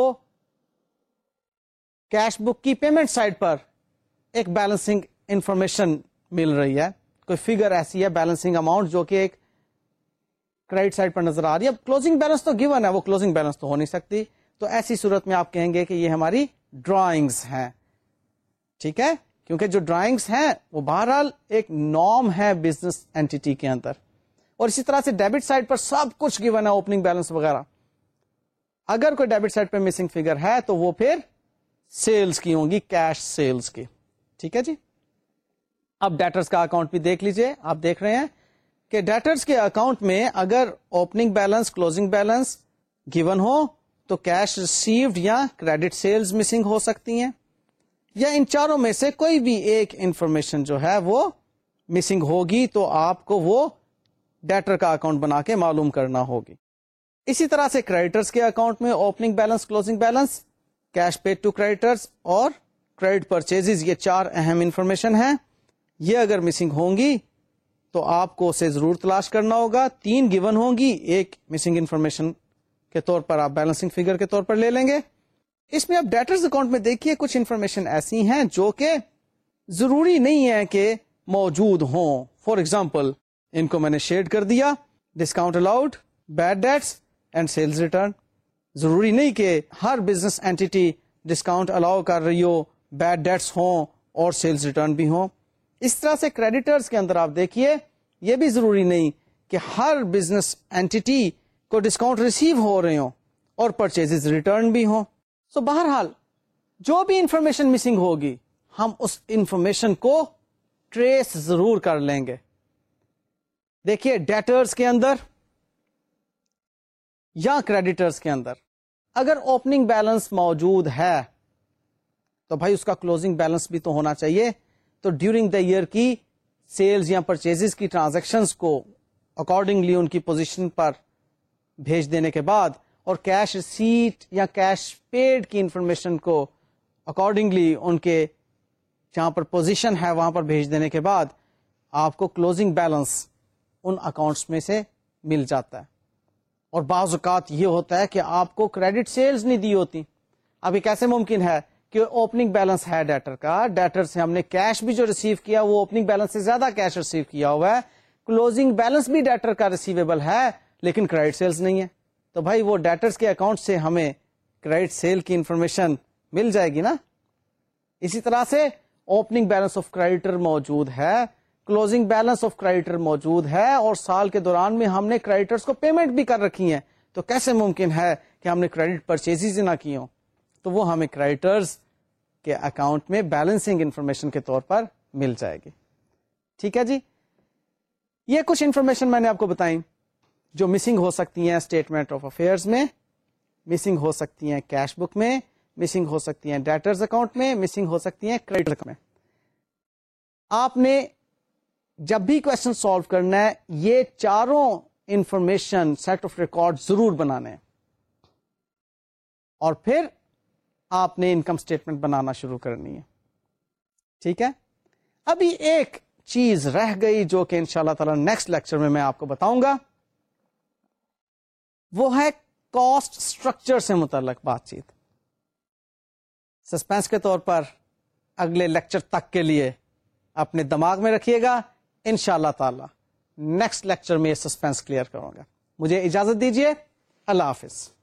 کیش بک کی پیمنٹ سائڈ پر ایک بیلنسنگ انفارمیشن مل رہی ہے, کوئی فگر ایسی ہے بیلنسنگ اماؤنٹ جو کہ ایک کریڈٹ سائڈ پر نظر آ رہی ہے. اب کلوزنگ بیلنس تو گیون ہے, وہ کلوزنگ بیلنس تو ہو نہیں سکتی, تو ایسی صورت میں آپ کہیں گے کہ یہ ہماری ڈرائنگز ہیں. ٹھیک ہے, کیونکہ جو ڈرائنگز ہیں وہ بہرحال ایک نارم ہے بزنس اینٹی کے اندر. اور اسی طرح سے ڈیبٹ سائڈ پر سب کچھ گیون ہے, اوپننگ بیلنس وغیرہ. اگر کوئی ڈیبٹ سائڈ پہ مسنگ فگر ہے تو وہ پھر سیلز کی ہوں گی, کیش سیلز کی. ٹھیک ہے جی. اب ڈیٹرز کا اکاؤنٹ بھی دیکھ لیجئے. آپ دیکھ رہے ہیں کہ ڈیٹرز کے اکاؤنٹ میں اگر opening balance, closing balance given ہو تو کیش ریسیوڈ یا کریڈٹ سیلز مسنگ ہو سکتی ہیں, یا ان چاروں میں سے کوئی بھی ایک انفارمیشن جو ہے وہ مسنگ ہوگی, تو آپ کو وہ ڈیٹر کا اکاؤنٹ بنا کے معلوم کرنا ہوگی. اسی طرح سے کریڈیٹرز کے اکاؤنٹ میں opening balance, closing balance, cash paid to creditors اور کریڈٹ پرچیزز, یہ 4 اہم انفارمیشن ہیں. یہ اگر مسنگ ہوں گی تو آپ کو اسے ضرور تلاش کرنا ہوگا. 3 گیون ہوں گی, ایک مسنگ انفارمیشن کے طور پر آپ بیلنسنگ فگر کے طور پر لے لیں گے. اس میں اب ڈیٹرز اکاؤنٹ میں دیکھیے کچھ انفارمیشن ایسی ہیں جو کہ ضروری نہیں ہے کہ موجود ہوں. فار ایگزامپل ان کو میں نے شیڈ کر دیا, discount allowed, bad debts and sales return. ضروری نہیں کہ ہر بزنس اینٹی ڈسکاؤنٹ الاؤ کر رہی ہو, بیڈ ڈیٹس ہوں اور سیلز ریٹرن بھی ہوں. اس طرح سے کریڈیٹرز کے اندر آپ دیکھیے یہ بھی ضروری نہیں کہ ہر بزنس اینٹی کو ڈسکاؤنٹ ریسیو ہو رہے ہوں اور پرچیزز ریٹرن بھی ہوں. سو بہرحال جو بھی انفارمیشن مسنگ ہوگی ہم اس انفارمیشن کو ٹریس ضرور کر لیں گے. دیکھیے ڈیٹرز کے اندر یا کریڈیٹرز کے اندر اگر اوپننگ بیلنس موجود ہے تو بھائی اس کا کلوزنگ بیلنس بھی تو ہونا چاہیے. تو ڈیورنگ دا ایئر کی سیلز یا پرچیزز کی ٹرانزیکشنز کو اکارڈنگلی ان کی پوزیشن پر بھیج دینے کے بعد اور کیش ریسیٹ یا کیش پیڈ کی انفارمیشن کو اکارڈنگلی ان کے جہاں پر پوزیشن ہے وہاں پر بھیج دینے کے بعد آپ کو کلوزنگ بیلنس ان اکاؤنٹس میں سے مل جاتا ہے. اور بعض اوقات یہ ہوتا ہے کہ آپ کو کریڈٹ سیلز نہیں دی ہوتی. ابھی کیسے ممکن ہے کہ اوپننگ بیلنس ہے ڈیٹر کا, ڈیٹر سے ہم نے کیش بھی جو ریسیو کیا وہ اوپننگ بیلنس سے زیادہ کیش ریسیو کیا ہوا ہے, کلوزنگ بیلنس بھی ڈیٹر کا ریسیویبل ہے لیکن کریڈٹ سیلز نہیں ہے, تو بھائی وہ ڈیٹرز کے اکاؤنٹ سے ہمیں کریڈٹ سیل کی انفارمیشن مل جائے گی نا. اسی طرح سے اوپننگ بیلنس آف کریڈیٹر موجود ہے, کلوزنگ بیلنس آف کریڈیٹر موجود ہے اور سال کے دوران میں ہم نے کریڈیٹرز کو پیمنٹ بھی کر رکھی ہیں, تو کیسے ممکن ہے کہ ہم نے کریڈٹ پرچیزز نہ کی ہوں, تو وہ ہمیں کریڈیٹرز کے اکاؤنٹ میں بیلنسنگ انفارمیشن کے طور پر مل جائے گی. ٹھیک ہے جی. یہ کچھ انفارمیشن میں نے آپ کو بتائی جو مسنگ ہو سکتی ہیں اسٹیٹمنٹ آف افیئرز میں, مسنگ ہو سکتی ہیں کیش بک میں, مسنگ ہو سکتی ہیں ڈیٹرز اکاؤنٹ میں, مسنگ ہو سکتی ہیں کریڈٹ اکاؤنٹ میں. آپ نے جب بھی کوشچن سالو کرنا ہے یہ چاروں انفارمیشن سیٹ آف ریکارڈ ضرور بنانے ہیں اور پھر آپ نے انکم اسٹیٹمنٹ بنانا شروع کرنی ہے. ٹھیک ہے. ابھی ایک چیز رہ گئی جو کہ انشاءاللہ تعالی نیکسٹ لیکچر میں آپ کو بتاؤں گا, وہ ہے کاسٹ اسٹرکچر سے متعلق بات چیت. سسپینس کے طور پر اگلے لیکچر تک کے لیے اپنے دماغ میں رکھیے گا, انشاءاللہ تعالی نیکسٹ لیکچر میں یہ سسپینس کلیئر کروں گا. مجھے اجازت دیجیے, اللہ حافظ.